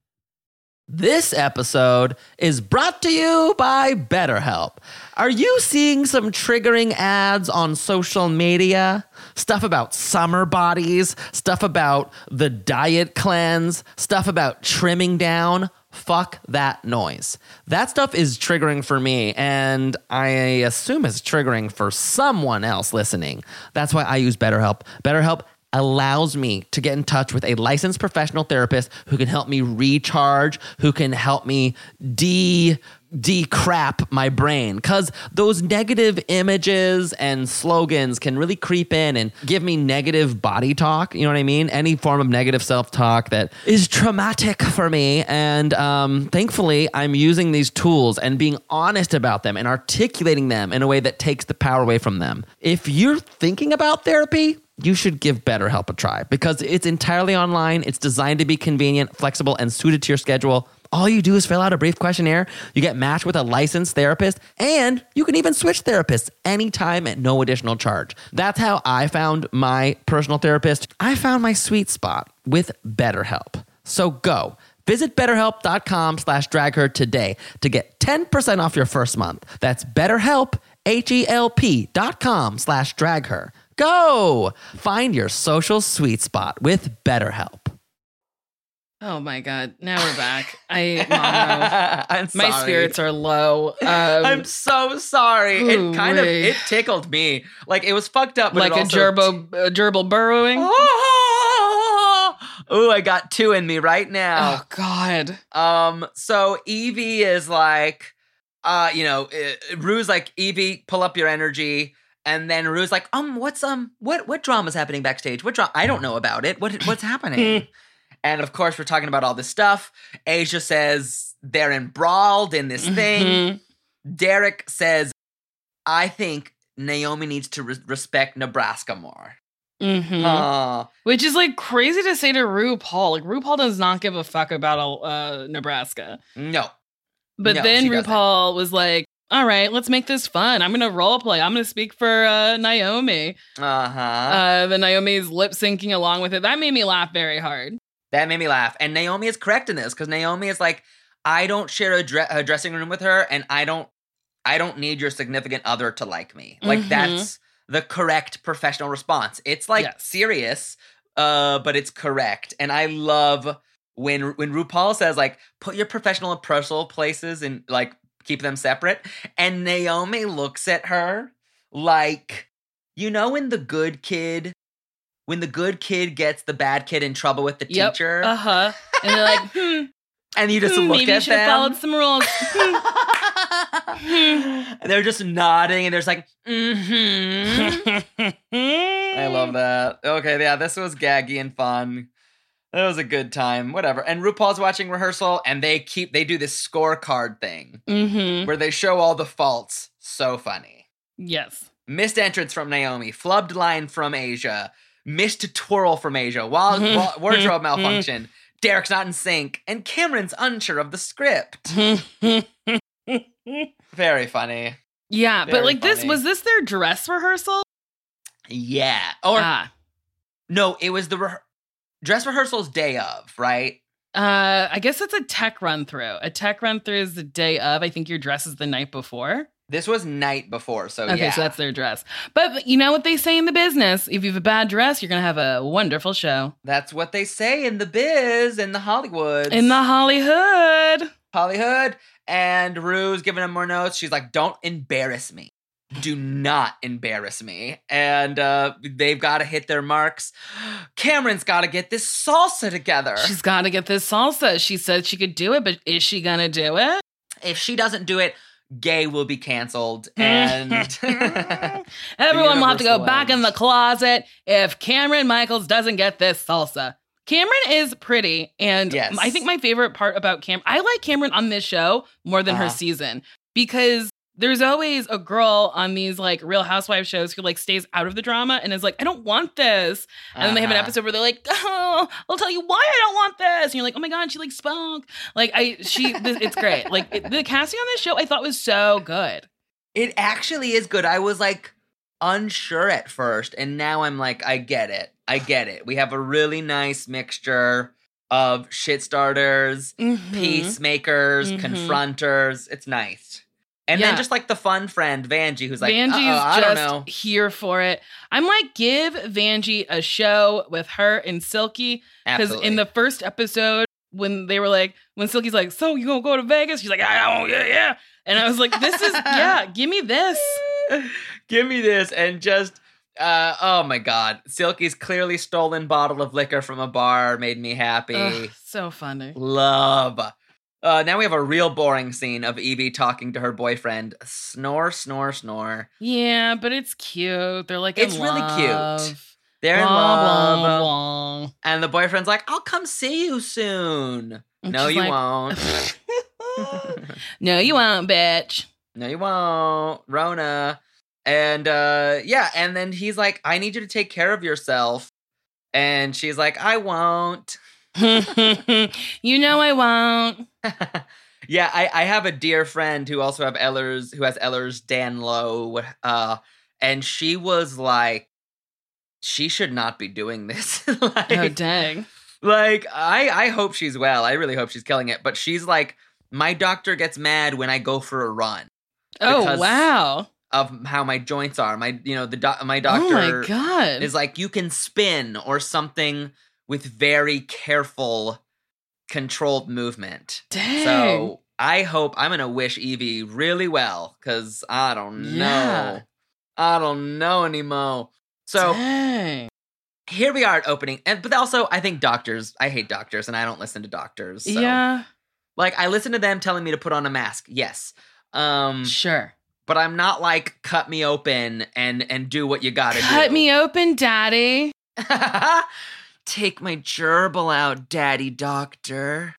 This episode is brought to you by BetterHelp. Are you seeing some triggering ads on social media? Stuff about summer bodies, stuff about the diet cleanse, stuff about trimming down? Fuck that noise. That stuff is triggering for me, and I assume it's triggering for someone else listening. That's why I use BetterHelp. BetterHelp allows me to get in touch with a licensed professional therapist who can help me recharge, who can help me de de-crap my brain, because those negative images and slogans can really creep in and give me negative body talk. You know what I mean? Any form of negative self-talk that is traumatic for me. And um, thankfully, I'm using these tools and being honest about them and articulating them in a way that takes the power away from them. If you're thinking about therapy, you should give BetterHelp a try because it's entirely online. It's designed to be convenient, flexible, and suited to your schedule. All you do is fill out a brief questionnaire. You get matched with a licensed therapist, and you can even switch therapists anytime at no additional charge. That's how I found my personal therapist. I found my sweet spot with BetterHelp. So go. Visit betterhelp.com slash dragher today to get ten percent off your first month. That's BetterHelp, H-E-L-P dot com slash dragher. Go! Find your social sweet spot with BetterHelp. Oh my God. Now we're back. I, Mama, I'm sorry. my spirits are low. Um, I'm so sorry. It kind of, ooh-wee. it tickled me. Like, it was fucked up. But like it a also gerbil, a gerbil burrowing. Oh, I got two in me right now. Oh God. Um, so Evie is like, uh, you know, uh, Rue's like, Evie, pull up your energy. And then Rue's like, um, what's, um, what, what drama's happening backstage? What drama? I don't know about it. What, what's happening? And of course, we're talking about all this stuff. Asia says they're embroiled in this thing. Mm-hmm. Derek says, I think Naomi needs to re- respect Nebraska more. Mm-hmm. Uh, Which is like crazy to say to RuPaul. Like RuPaul does not give a fuck about uh, Nebraska. no. But No, then she doesn't. RuPaul was like, all right, let's make this fun. I'm going to role play. I'm going to speak for uh, Naomi. Uh-huh. Uh, the Naomi's lip syncing along with it. That made me laugh very hard. That made me laugh. And Naomi is correct in this because Naomi is like, I don't share a, dre- a dressing room with her, and I don't I don't need your significant other to like me. Like, Mhm. that's the correct professional response. It's like Yes. serious, uh, but it's correct. And I love when when RuPaul says, like, put your professional and personal places in, like, keep them separate. And Naomi looks at her like, you know, in The Good Kid, when the good kid gets the bad kid in trouble with the Yep. teacher. Uh-huh. And they're like, hmm, And you just hmm, look maybe you at should have them. followed some rules. And they're just nodding and there's like, mm-hmm. I love that. Okay, yeah, this was gaggy and fun. It was a good time. Whatever. And RuPaul's watching rehearsal and they keep they do this scorecard thing Mm-hmm. where they show all the faults. So funny. Yes. Missed entrance from Naomi, flubbed line from Asia, missed twirl from Asia, wild, wa- wardrobe malfunction, Derek's not in sync, and Cameron's unsure of the script. Very funny. Yeah, Very but like this, funny. was this their dress rehearsal? Yeah. Or ah. no, it was the re- dress rehearsal's day of, right? Uh, I guess it's a tech run through. A tech run through is the day of. I think your dress is the night before. This was night before, so Okay, yeah. so that's their dress. But you know what they say in the business? If you have a bad dress, you're going to have a wonderful show. That's what they say in the biz, in the Hollywood. In the Hollywood. Hollywood. And Rue's giving him more notes. She's like, don't embarrass me. Do not embarrass me. And uh, they've got to hit their marks. Cameron's got to get this salsa together. She's got to get this salsa. She said she could do it, but is she going to do it? If she doesn't do it, Gay will be canceled. And everyone will have to go universe will back in end. the closet if Cameron Michaels doesn't get this salsa. Cameron is pretty. And Yes. I think my favorite part about Cam, I like Cameron on this show more than her Uh-huh. season because there's always a girl on these like Real Housewives shows who like stays out of the drama and is like, I don't want this. And then they have an Uh-huh. episode where they're like, oh, I'll tell you why I don't want this. And you're like, oh my God, she like spoke. Like I, she, this, it's great. Like it, the casting on this show I thought was so good. It actually is good. I was like unsure at first, and now I'm like, I get it. I get it. We have a really nice mixture of shit starters, Mhm. peacemakers, Mhm. confronters. It's nice. And Yeah. then just like the fun friend, Vanjie, who's like, Vanjie's uh-oh, I don't know. just here for it. I'm like, give Vanjie a show with her and Silky. Because Absolutely. in the first episode, when they were like, when Silky's like, so you gonna go to Vegas? She's like, oh, yeah, yeah. And I was like, this is, yeah, give me this. Give me this. And just, uh, oh my God. Silky's clearly stolen bottle of liquor from a bar made me happy. Ugh, so funny. Love. Uh, now we have a real boring scene of Evie talking to her boyfriend. Snore, snore, snore. Yeah, but it's cute. They're like, It's in really love. cute. They're in Blah, love. blah, blah. And the boyfriend's like, I'll come see you soon. And no, she's you like- won't. No, you won't, bitch. No, you won't. Rona. And uh, yeah, and then he's like, I need you to take care of yourself. And she's like, I won't. You know I won't. Yeah, I, I have a dear friend who also have Ellers, who has Ellers Dan Lowe, uh, and she was like, she should not be doing this. like, Oh, dang. like I, I hope she's well. I really hope she's killing it. But she's like, my doctor gets mad when I go for a run Oh, Because- wow. of how my joints are. My, you know, the doc, my doctor Oh, my God. is like, you can spin or something with very careful, controlled movement. Dang. So I hope I'm gonna wish Evie really well because I don't know. Yeah. I don't know anymore. So Dang. here we are at opening, and but also I think doctors. I hate doctors, and I don't listen to doctors. So. Yeah, like I listen to them telling me to put on a mask. Yes, um, sure. but I'm not like cut me open and and do what you gotta do. Cut me open, daddy. Take my gerbil out, daddy doctor.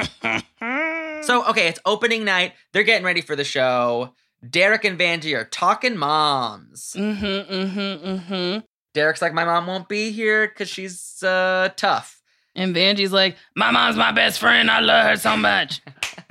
So, okay, it's opening night. They're getting ready for the show. Derek and Vanjie are talking moms. Mm-hmm, mm-hmm, mm-hmm. Derek's like, my mom won't be here because she's uh, tough. And Vanjie's like, my mom's my best friend. I love her so much.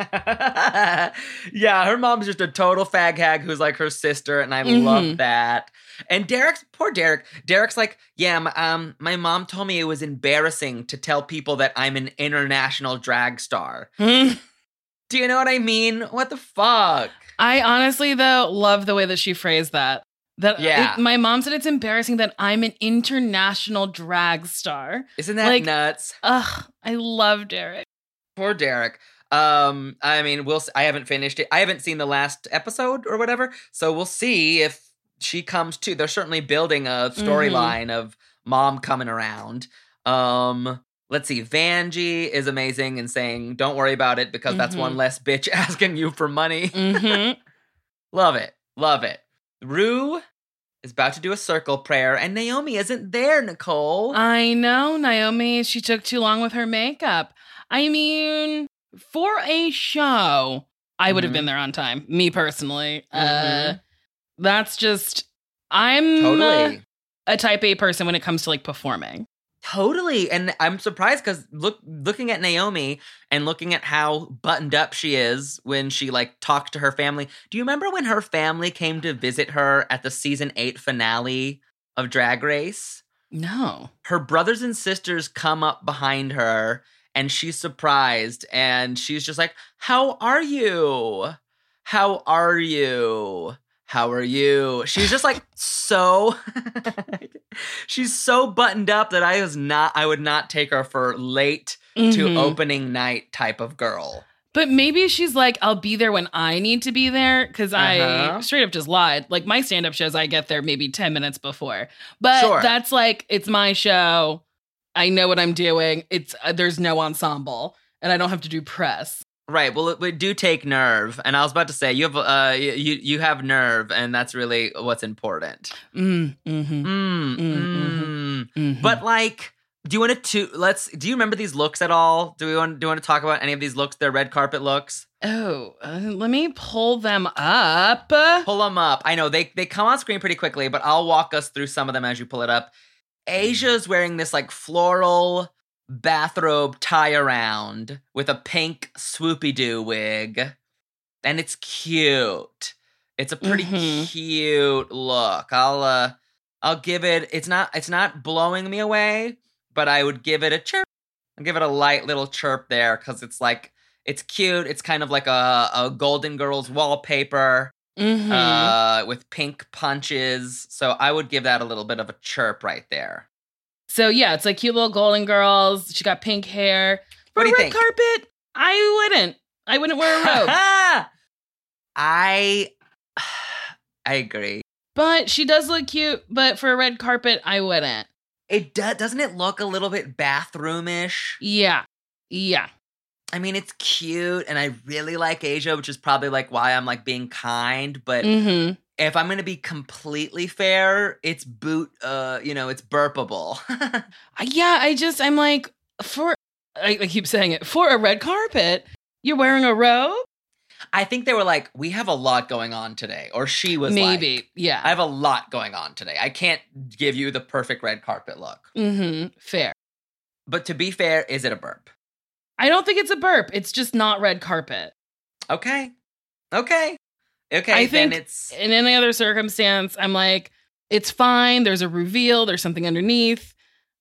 Yeah, her mom's just a total fag hag who's like her sister, and I Mhm. love that. And Derek's, poor Derek, Derek's like, yeah, my, um, my mom told me it was embarrassing to tell people that I'm an international drag star. Do you know what I mean? What the fuck? I honestly, though, love the way that she phrased that. That Yeah. it- my mom said it's embarrassing that I'm an international drag star. Isn't that Like- nuts? Ugh, I love Derek. Poor Derek. Um, I mean, we'll. I haven't finished it. I haven't seen the last episode or whatever, so we'll see if she comes too. They're certainly building a storyline mm-hmm. of mom coming around. Um, let's see. Vanjie is amazing and saying, "Don't worry about it because mm-hmm. that's one less bitch asking you for money." Mm-hmm. Love it, love it. Rue is about to do a circle prayer, and Naomi isn't there. Nicole, I know Naomi. She took too long with her makeup. I mean. For a show, I would have mm-hmm. been there on time. Me personally, mm-hmm. uh, that's just I'm totally a type A person when it comes to like performing. Totally, and I'm surprised because look, looking at Naomi and looking at how buttoned up she is when she like talked to her family. Do you remember when her family came to visit her at the season eight finale of Drag Race? No, her brothers and sisters come up behind her. And she's surprised, and she's just like, how are you? How are you? How are you? She's just like so, she's so buttoned up that I was not, I would not take her for late mm-hmm. to opening night type of girl. But maybe she's like, I'll be there when I need to be there, because uh-huh. I straight up just lied. Like, my stand-up shows, I get there maybe ten minutes before. But sure. that's like, it's my show. I know what I'm doing. It's uh, there's no ensemble, and I don't have to do press. Right. Well, it, it do take nerve, and I was about to say you have uh you you have nerve, and that's really what's important. Mm, mm-hmm. Mm, mm, mm-hmm. Mm-hmm. But like, do you want to let's? Do you remember these looks at all? Do we want do you want to talk about any of these looks? Their red carpet looks. Oh, uh, let me pull them up. Pull them up. I know they they come on screen pretty quickly, but I'll walk us through some of them as you pull it up. Asia's wearing this like floral bathrobe tie around with a pink swoopy-doo wig. And it's cute. It's a pretty mm-hmm. cute look. I'll uh I'll give it it's not it's not blowing me away, but I would give it a chirp. I'll give it a light little chirp there because it's like it's cute. It's kind of like a, a Golden Girls wallpaper. Mm-hmm. Uh, with pink punches. So I would give that a little bit of a chirp right there. So yeah, it's like cute little Golden Girls. She got pink hair. For what do you red think? Carpet, I wouldn't. I wouldn't wear a robe. I, I agree. But she does look cute, but for a red carpet, I wouldn't. It does, doesn't it look a little bit bathroomish? Yeah. Yeah. I mean, it's cute, and I really like Asia, which is probably like why I'm like being kind. But mm-hmm. if I'm gonna be completely fair, it's boot. Uh, you know, it's burpable. Yeah, I just I'm like for I, I keep saying it for a red carpet. You're wearing a robe. I think they were like, we have a lot going on today, or she was maybe like, yeah. I have a lot going on today. I can't give you the perfect red carpet look. Mm-hmm. Fair. But to be fair, is it a burp? I don't think it's a burp. It's just not red carpet. Okay. Okay. Okay, I think then it's... in any other circumstance, I'm like, it's fine. There's a reveal. There's something underneath.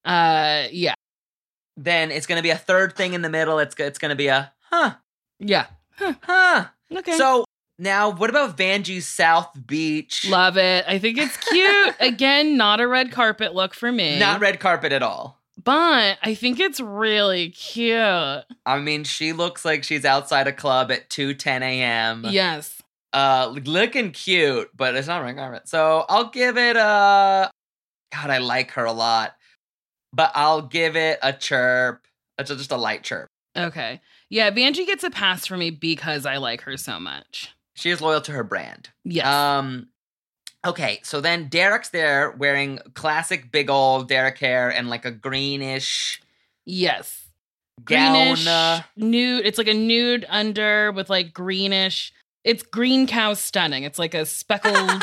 Uh, yeah. Then it's going to be a third thing in the middle. It's it's going to be a, huh. Yeah. Huh. Huh. Okay. So now what about Vanjie's South Beach? Love it. I think it's cute. Again, not a red carpet look for me. Not red carpet at all. But I think it's really cute. I mean, she looks like she's outside a club at two ten a.m. Yes. Uh, looking cute, but it's not red carpet. So I'll give it a... God, I like her a lot. But I'll give it a chirp. It's just a light chirp. Okay. Yeah, Vanjie gets a pass for me because I like her so much. She is loyal to her brand. Yes. Um... Okay, so then Derek's there wearing classic big old Derek hair and like a greenish yes gown. Greenish nude. It's like a nude under with like greenish. It's green cow stunning. It's like a speckled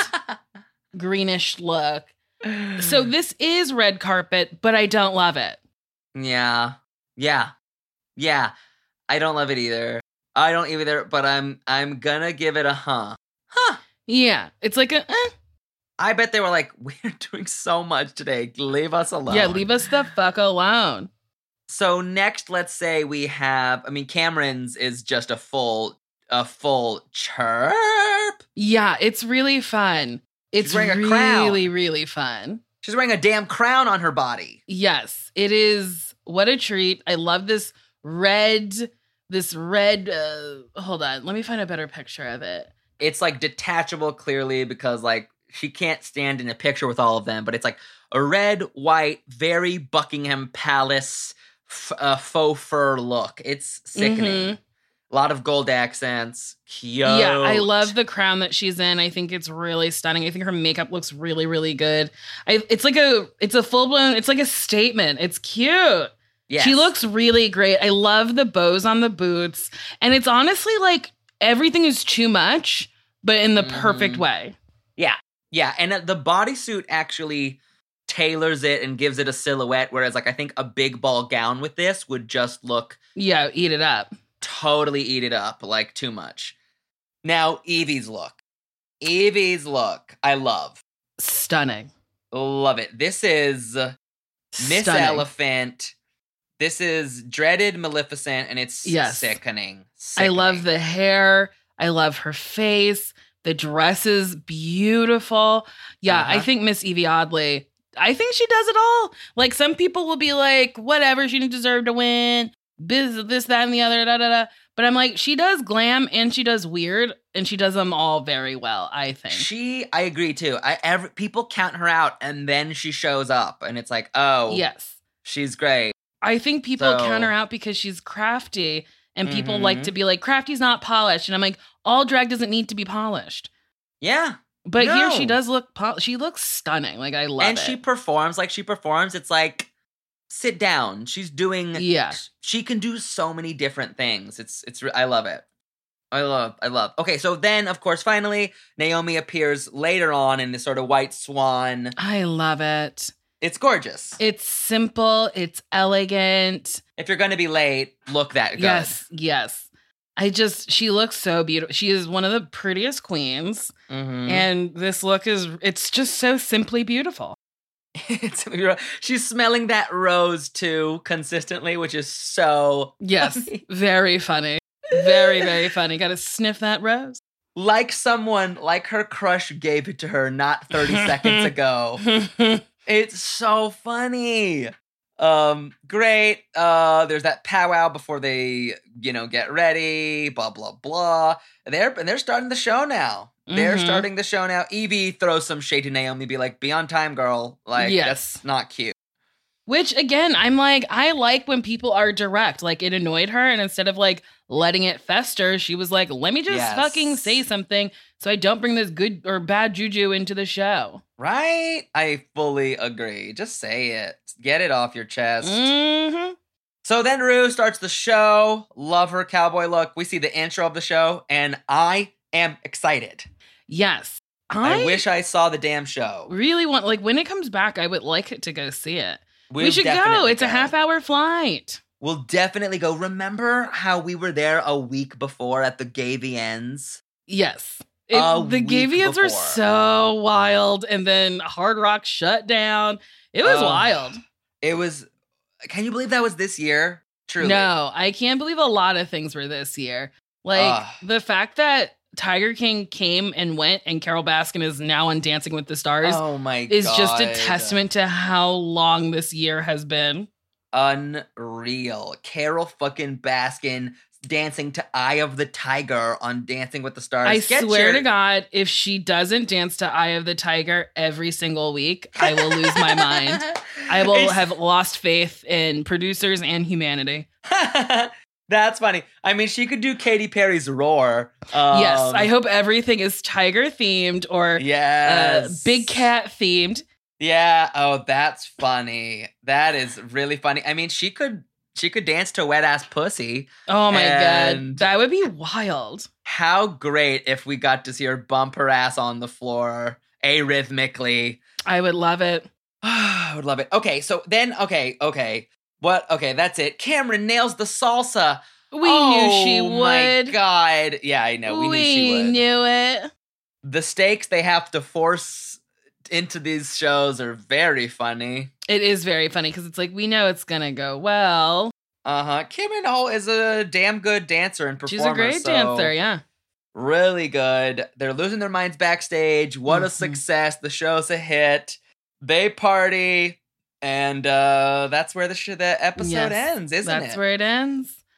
greenish look. So this is red carpet, but I don't love it. Yeah. Yeah. Yeah. I don't love it either. I don't either, but I'm I'm gonna give it a huh. Huh. Yeah. It's like a eh. I bet they were like, we're doing so much today. Leave us alone. Yeah, leave us the fuck alone. So next, let's say we have, I mean, Cameron's is just a full, a full chirp. Yeah, it's really fun. It's She's wearing a really, crown. really fun. She's wearing a damn crown on her body. Yes, it is. What a treat. I love this red this red. Uh, hold on, let me find a better picture of it. It's like detachable clearly because like she can't stand in a picture with all of them, but it's like a red, white, very Buckingham Palace f- uh, faux fur look. It's sickening. Mhm. A lot of gold accents. Cute. Yeah, I love the crown that she's in. I think it's really stunning. I think her makeup looks really, really good. I, it's like a, it's a full blown, it's like a statement. It's cute. Yes. She looks really great. I love the bows on the boots. And it's honestly like everything is too much, but in the Mhm. perfect way. Yeah. Yeah. And uh, the bodysuit actually tailors it and gives it a silhouette. Whereas like I think a big ball gown with this would just look Yeah, eat it up. totally eat it up, like too much. Now, Evie's look. Evie's look. I love. Stunning. Love it. This is Miss Stunning. Elephant. This is Dreaded Maleficent, and it's Yes. sickening. I Sickening. love the hair. I love her face. The dress is beautiful. Yeah, I Uh-huh. think Miss Evie Oddly, I think she does it all. Like some people will be like, whatever, she didn't deserve to win. This, this, that, and the other, da, da, da. But I'm like, she does glam and she does weird, and she does them all very well, I think. She, I agree too. I every, people count her out, and then she shows up, and it's like, oh, Yes. she's great. I think people So- count her out because she's crafty, and people Mhm. like to be like, crafty's not polished. And I'm like, all drag doesn't need to be polished. Yeah, But here No. she does look, pol- she looks stunning. Like, I love and it. she performs like she performs. It's like, sit down. She's doing. Yeah. She can do so many different things. It's it's. re- I love it. I love. I love. Okay, so then of course, finally, Naomi appears later on in this sort of white swan. I love it. It's gorgeous. It's simple. It's elegant. If you're going to be late, look that good. Yes. Yes. I just, she looks so beautiful. She is one of the prettiest queens. Mhm. And this look is, it's just so simply beautiful. It's- she's smelling that rose too consistently, which is so Yes. funny. Very funny. Very, very funny. Got to sniff that rose. Like someone, like her crush gave it to her not thirty seconds ago. It's so funny. Um, great. Uh, there's that powwow before they, you know, get ready. Blah blah blah. And they're and they're starting the show now. They're Mhm. starting the show now. Evie throws some shade to Naomi, be like, "Be on time, girl." Like, Yes. that's not cute. Which again, I'm like, I like when people are direct. Like it annoyed her, and instead of like letting it fester, she was like, let me just Yes. fucking say something so I don't bring this good or bad juju into the show. Right? I fully agree. Just say it. Get it off your chest. Mm-hmm. So then Rue starts the show. Love her cowboy look. We see the intro of the show, and I am excited. Yes. I, I, wish I saw the damn show. really want, like, when it comes back, I would like it to go see it. We'll we should go. definitely It's a half hour flight. We'll definitely go. Remember how we were there a week before at the Gay V Ns? Yes. It, A the week Gavians were before. so wild, and then Hard Rock shut down. It was Oh, wild. It was. Can you believe that was this year? Truly. No, I can't believe a lot of things were this year. Like Ugh. the fact that Tiger King came and went and Carol Baskin is now on Dancing with the Stars Oh my is god. just a testament to how long this year has been. Unreal. Carol fucking Baskin dancing to Eye of the Tiger on Dancing with the Stars. I Get swear your- to God, if she doesn't dance to Eye of the Tiger every single week, I will lose my mind. I will It's- have lost faith in producers and humanity. That's funny. I mean, she could do Katy Perry's Roar. Um, yes, I hope everything is tiger themed or uh, Yes. big cat themed. Yeah. Oh, that's funny. That is really funny. I mean, she could she could dance to Wet Ass Pussy. Oh my And- God. That would be wild. How great if we got to see her bump her ass on the floor arrhythmically. I would love it. I would love it. Okay, so then, okay, okay. What? Okay, that's it. Cameron nails the salsa. We oh, knew she my would. God. Yeah, I know. We, knew she would. knew it. The stakes they have to force into these shows are very funny. It is very funny because it's like, we know it's going to go well. Uh-huh. Cameron Hall is a damn good dancer and performer. She's a great so dancer, yeah. Really good. They're losing their minds backstage. What a Mhm. success. The show's a hit. They party. And uh, that's where the, sh- the episode Yes, ends, isn't That's it? where it ends.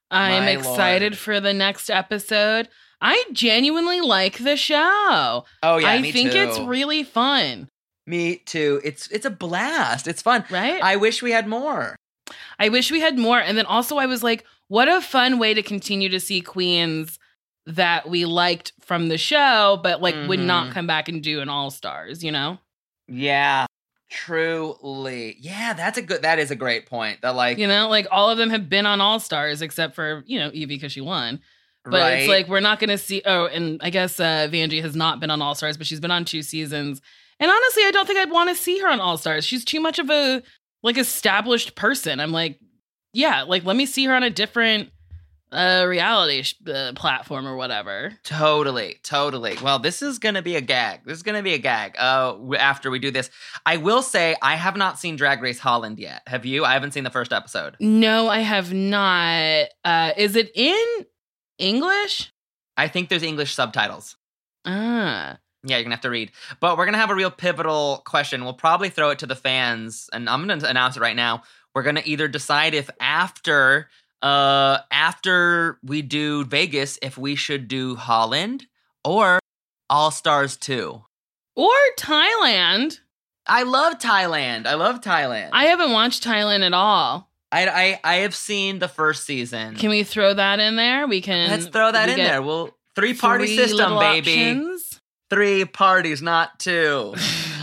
I'm My excited Lord. for the next episode. I genuinely like the show. Oh yeah, I me think too. it's really fun, Me too. It's it's a blast. It's fun. right? I wish we had more. I wish we had more. And then also I was like, what a fun way to continue to see queens that we liked from the show, but like would not Mhm. come back and do an All-Stars, you know? Yeah, truly. Yeah, that's a good. That is a great point. That like, You know, like all of them have been on All-Stars except for, you know, Evie because she won. But right? it's like we're not going to see. Oh, and I guess uh, Vanjie has not been on All Stars, but she's been on two seasons. And honestly, I don't think I'd want to see her on All Stars. She's too much of a like established person. I'm like, yeah, like let me see her on a different uh, reality sh- uh, platform or whatever. Totally, totally. Well, this is gonna be a gag. This is gonna be a gag. Uh, w- after we do this, I will say I have not seen Drag Race Holland yet. Have you? I haven't seen the first episode. No, I have not. Uh, is it in English? I think there's English subtitles. Ah, Yeah, you're gonna have to read. But we're gonna have a real pivotal question. We'll probably throw it to the fans, and I'm gonna announce it right now. We're gonna either decide if after uh after we do Vegas, if we should do Holland or All Stars two. or Thailand. I love Thailand. I love Thailand. I haven't watched Thailand at all. I, I I have seen the first season. Can we throw that in there? We can. Let's throw that we in get there. We'll three party three system, little baby. options. Three parties, not two.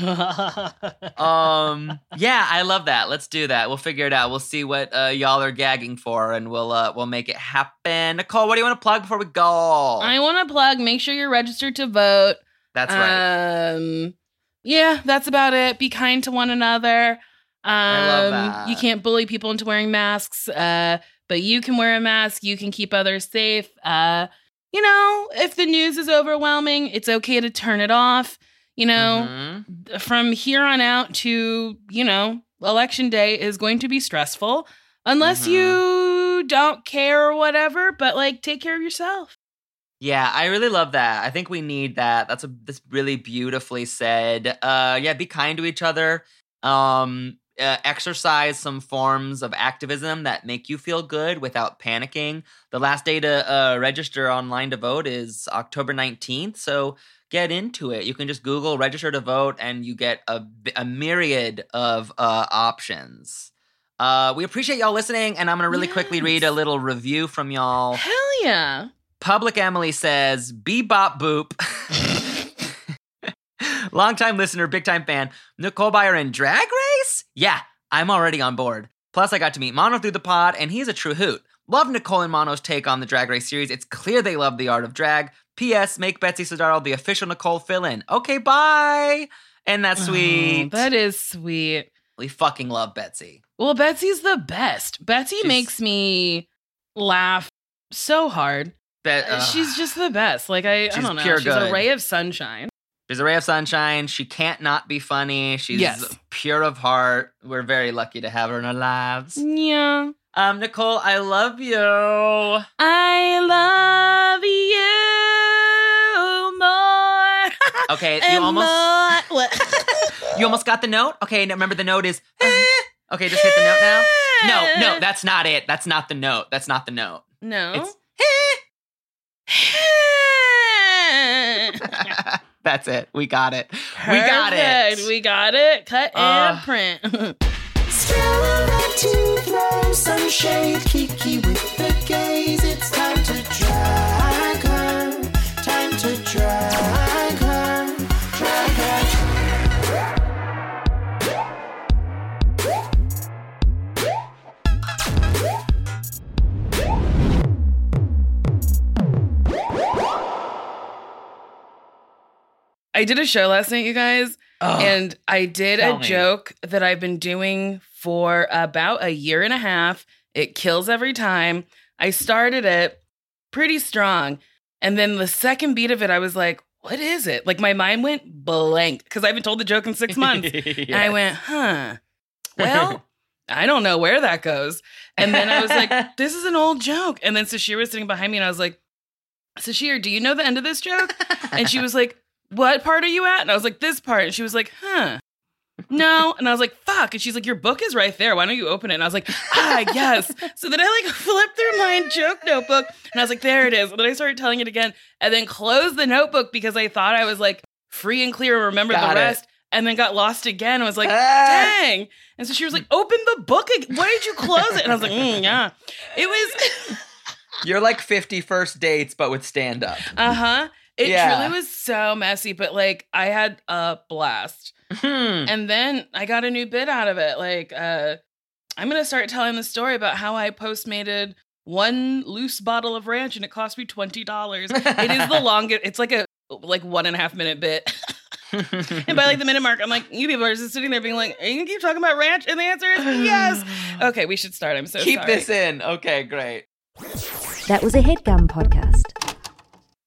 um yeah, I love that. Let's do that. We'll figure it out. We'll see what uh, y'all are gagging for, and we'll uh we'll make it happen. Nicole, what do you want to plug before we go? I want to plug. Make sure you're registered to vote. That's right. Um, yeah, that's about it. Be kind to one another. Um, I love that. You can't bully people into wearing masks, uh, but you can wear a mask. You can keep others safe. Uh, you know, if the news is overwhelming, it's okay to turn it off. You know, Mhm. from here on out to, you know, election day is going to be stressful unless Mhm. you don't care or whatever, but like take care of yourself. Yeah, I really love that. I think we need that. That's a that's really beautifully said. Uh yeah, be kind to each other. Um uh, exercise some forms of activism that make you feel good without panicking. The last day to uh, register online to vote is October nineteenth, so get into it. You can just Google register to vote and you get a, a myriad of uh, options. Uh, we appreciate y'all listening, and I'm going to really quickly Yes. read a little review from y'all. Hell yeah. Public Emily says, bebop boop. Longtime listener, big time fan. Nicole Byer in Drag Race? Yeah, I'm already on board. Plus, I got to meet Mono through the pod, and he's a true hoot. Love Nicole and Mono's take on the Drag Race series. It's clear they love the art of drag. P S. Make Betsy Sodaro the official Nicole fill-in. Okay, bye. And that's sweet. Oh, that is sweet. We fucking love Betsy. Well, Betsy's the best. Betsy She's- makes me laugh so hard. Bet- Uh, She's just the best. Like, I, I She's don't know. pure She's a good. ray of sunshine. She's a ray of sunshine. She can't not be funny. She's Yes. pure of heart. We're very lucky to have her in our lives. Yeah. Um, Nicole, I love you. I love you more. Okay, you and almost more. What? you almost got the note. Okay, now remember the note is. eh. Okay, just hit the note now. No, no, that's not it. That's not the note. That's not the note. No. It's. That's it. We got it. We got Perfect. it. We got it. Cut and Uh, print. Still like to throw some shade, Kiki with the gaze. It's time to drag her, time to drag her, drag her. I did a show last night, you guys, Ugh. and I did tell a me. joke that I've been doing for about a year and a half. It kills every time. I started it pretty strong. And then the second beat of it, I was like, what is it? Like my mind went blank because I haven't told the joke in six months. And I went, huh, well, I don't know where that goes. And then I was like, this is an old joke. And then Sashir was sitting behind me and I was like, Sashir, do you know the end of this joke? And she was like, what part are you at? And I was like, this part. And she was like, huh. no. And I was like, fuck. And she's like, your book is right there. Why don't you open it? And I was like, ah, yes. So then I like flipped through my joke notebook and I was like, there it is. And then I started telling it again and then closed the notebook because I thought I was like free and clear and remembered Got the it. rest. And then got lost again. I was like, Ah. dang. And so she was like, open the book again. Why did you close it? And I was like, mm, yeah. It was, You're like fifty first dates, but with stand up. uh-huh. It Yeah. truly was so messy, but like I had a blast. Hmm. And then I got a new bit out of it. Like, uh, I'm going to start telling the story about how I postmated one loose bottle of ranch and it cost me twenty dollars. It is the longest. It's like a like one and a half minute bit. And by like the minute mark, I'm like, you people are just sitting there being like, are you going to keep talking about ranch? And the answer is yes. Okay, we should start. I'm so Keep sorry. this in. Okay, great. That was a HeadGum podcast.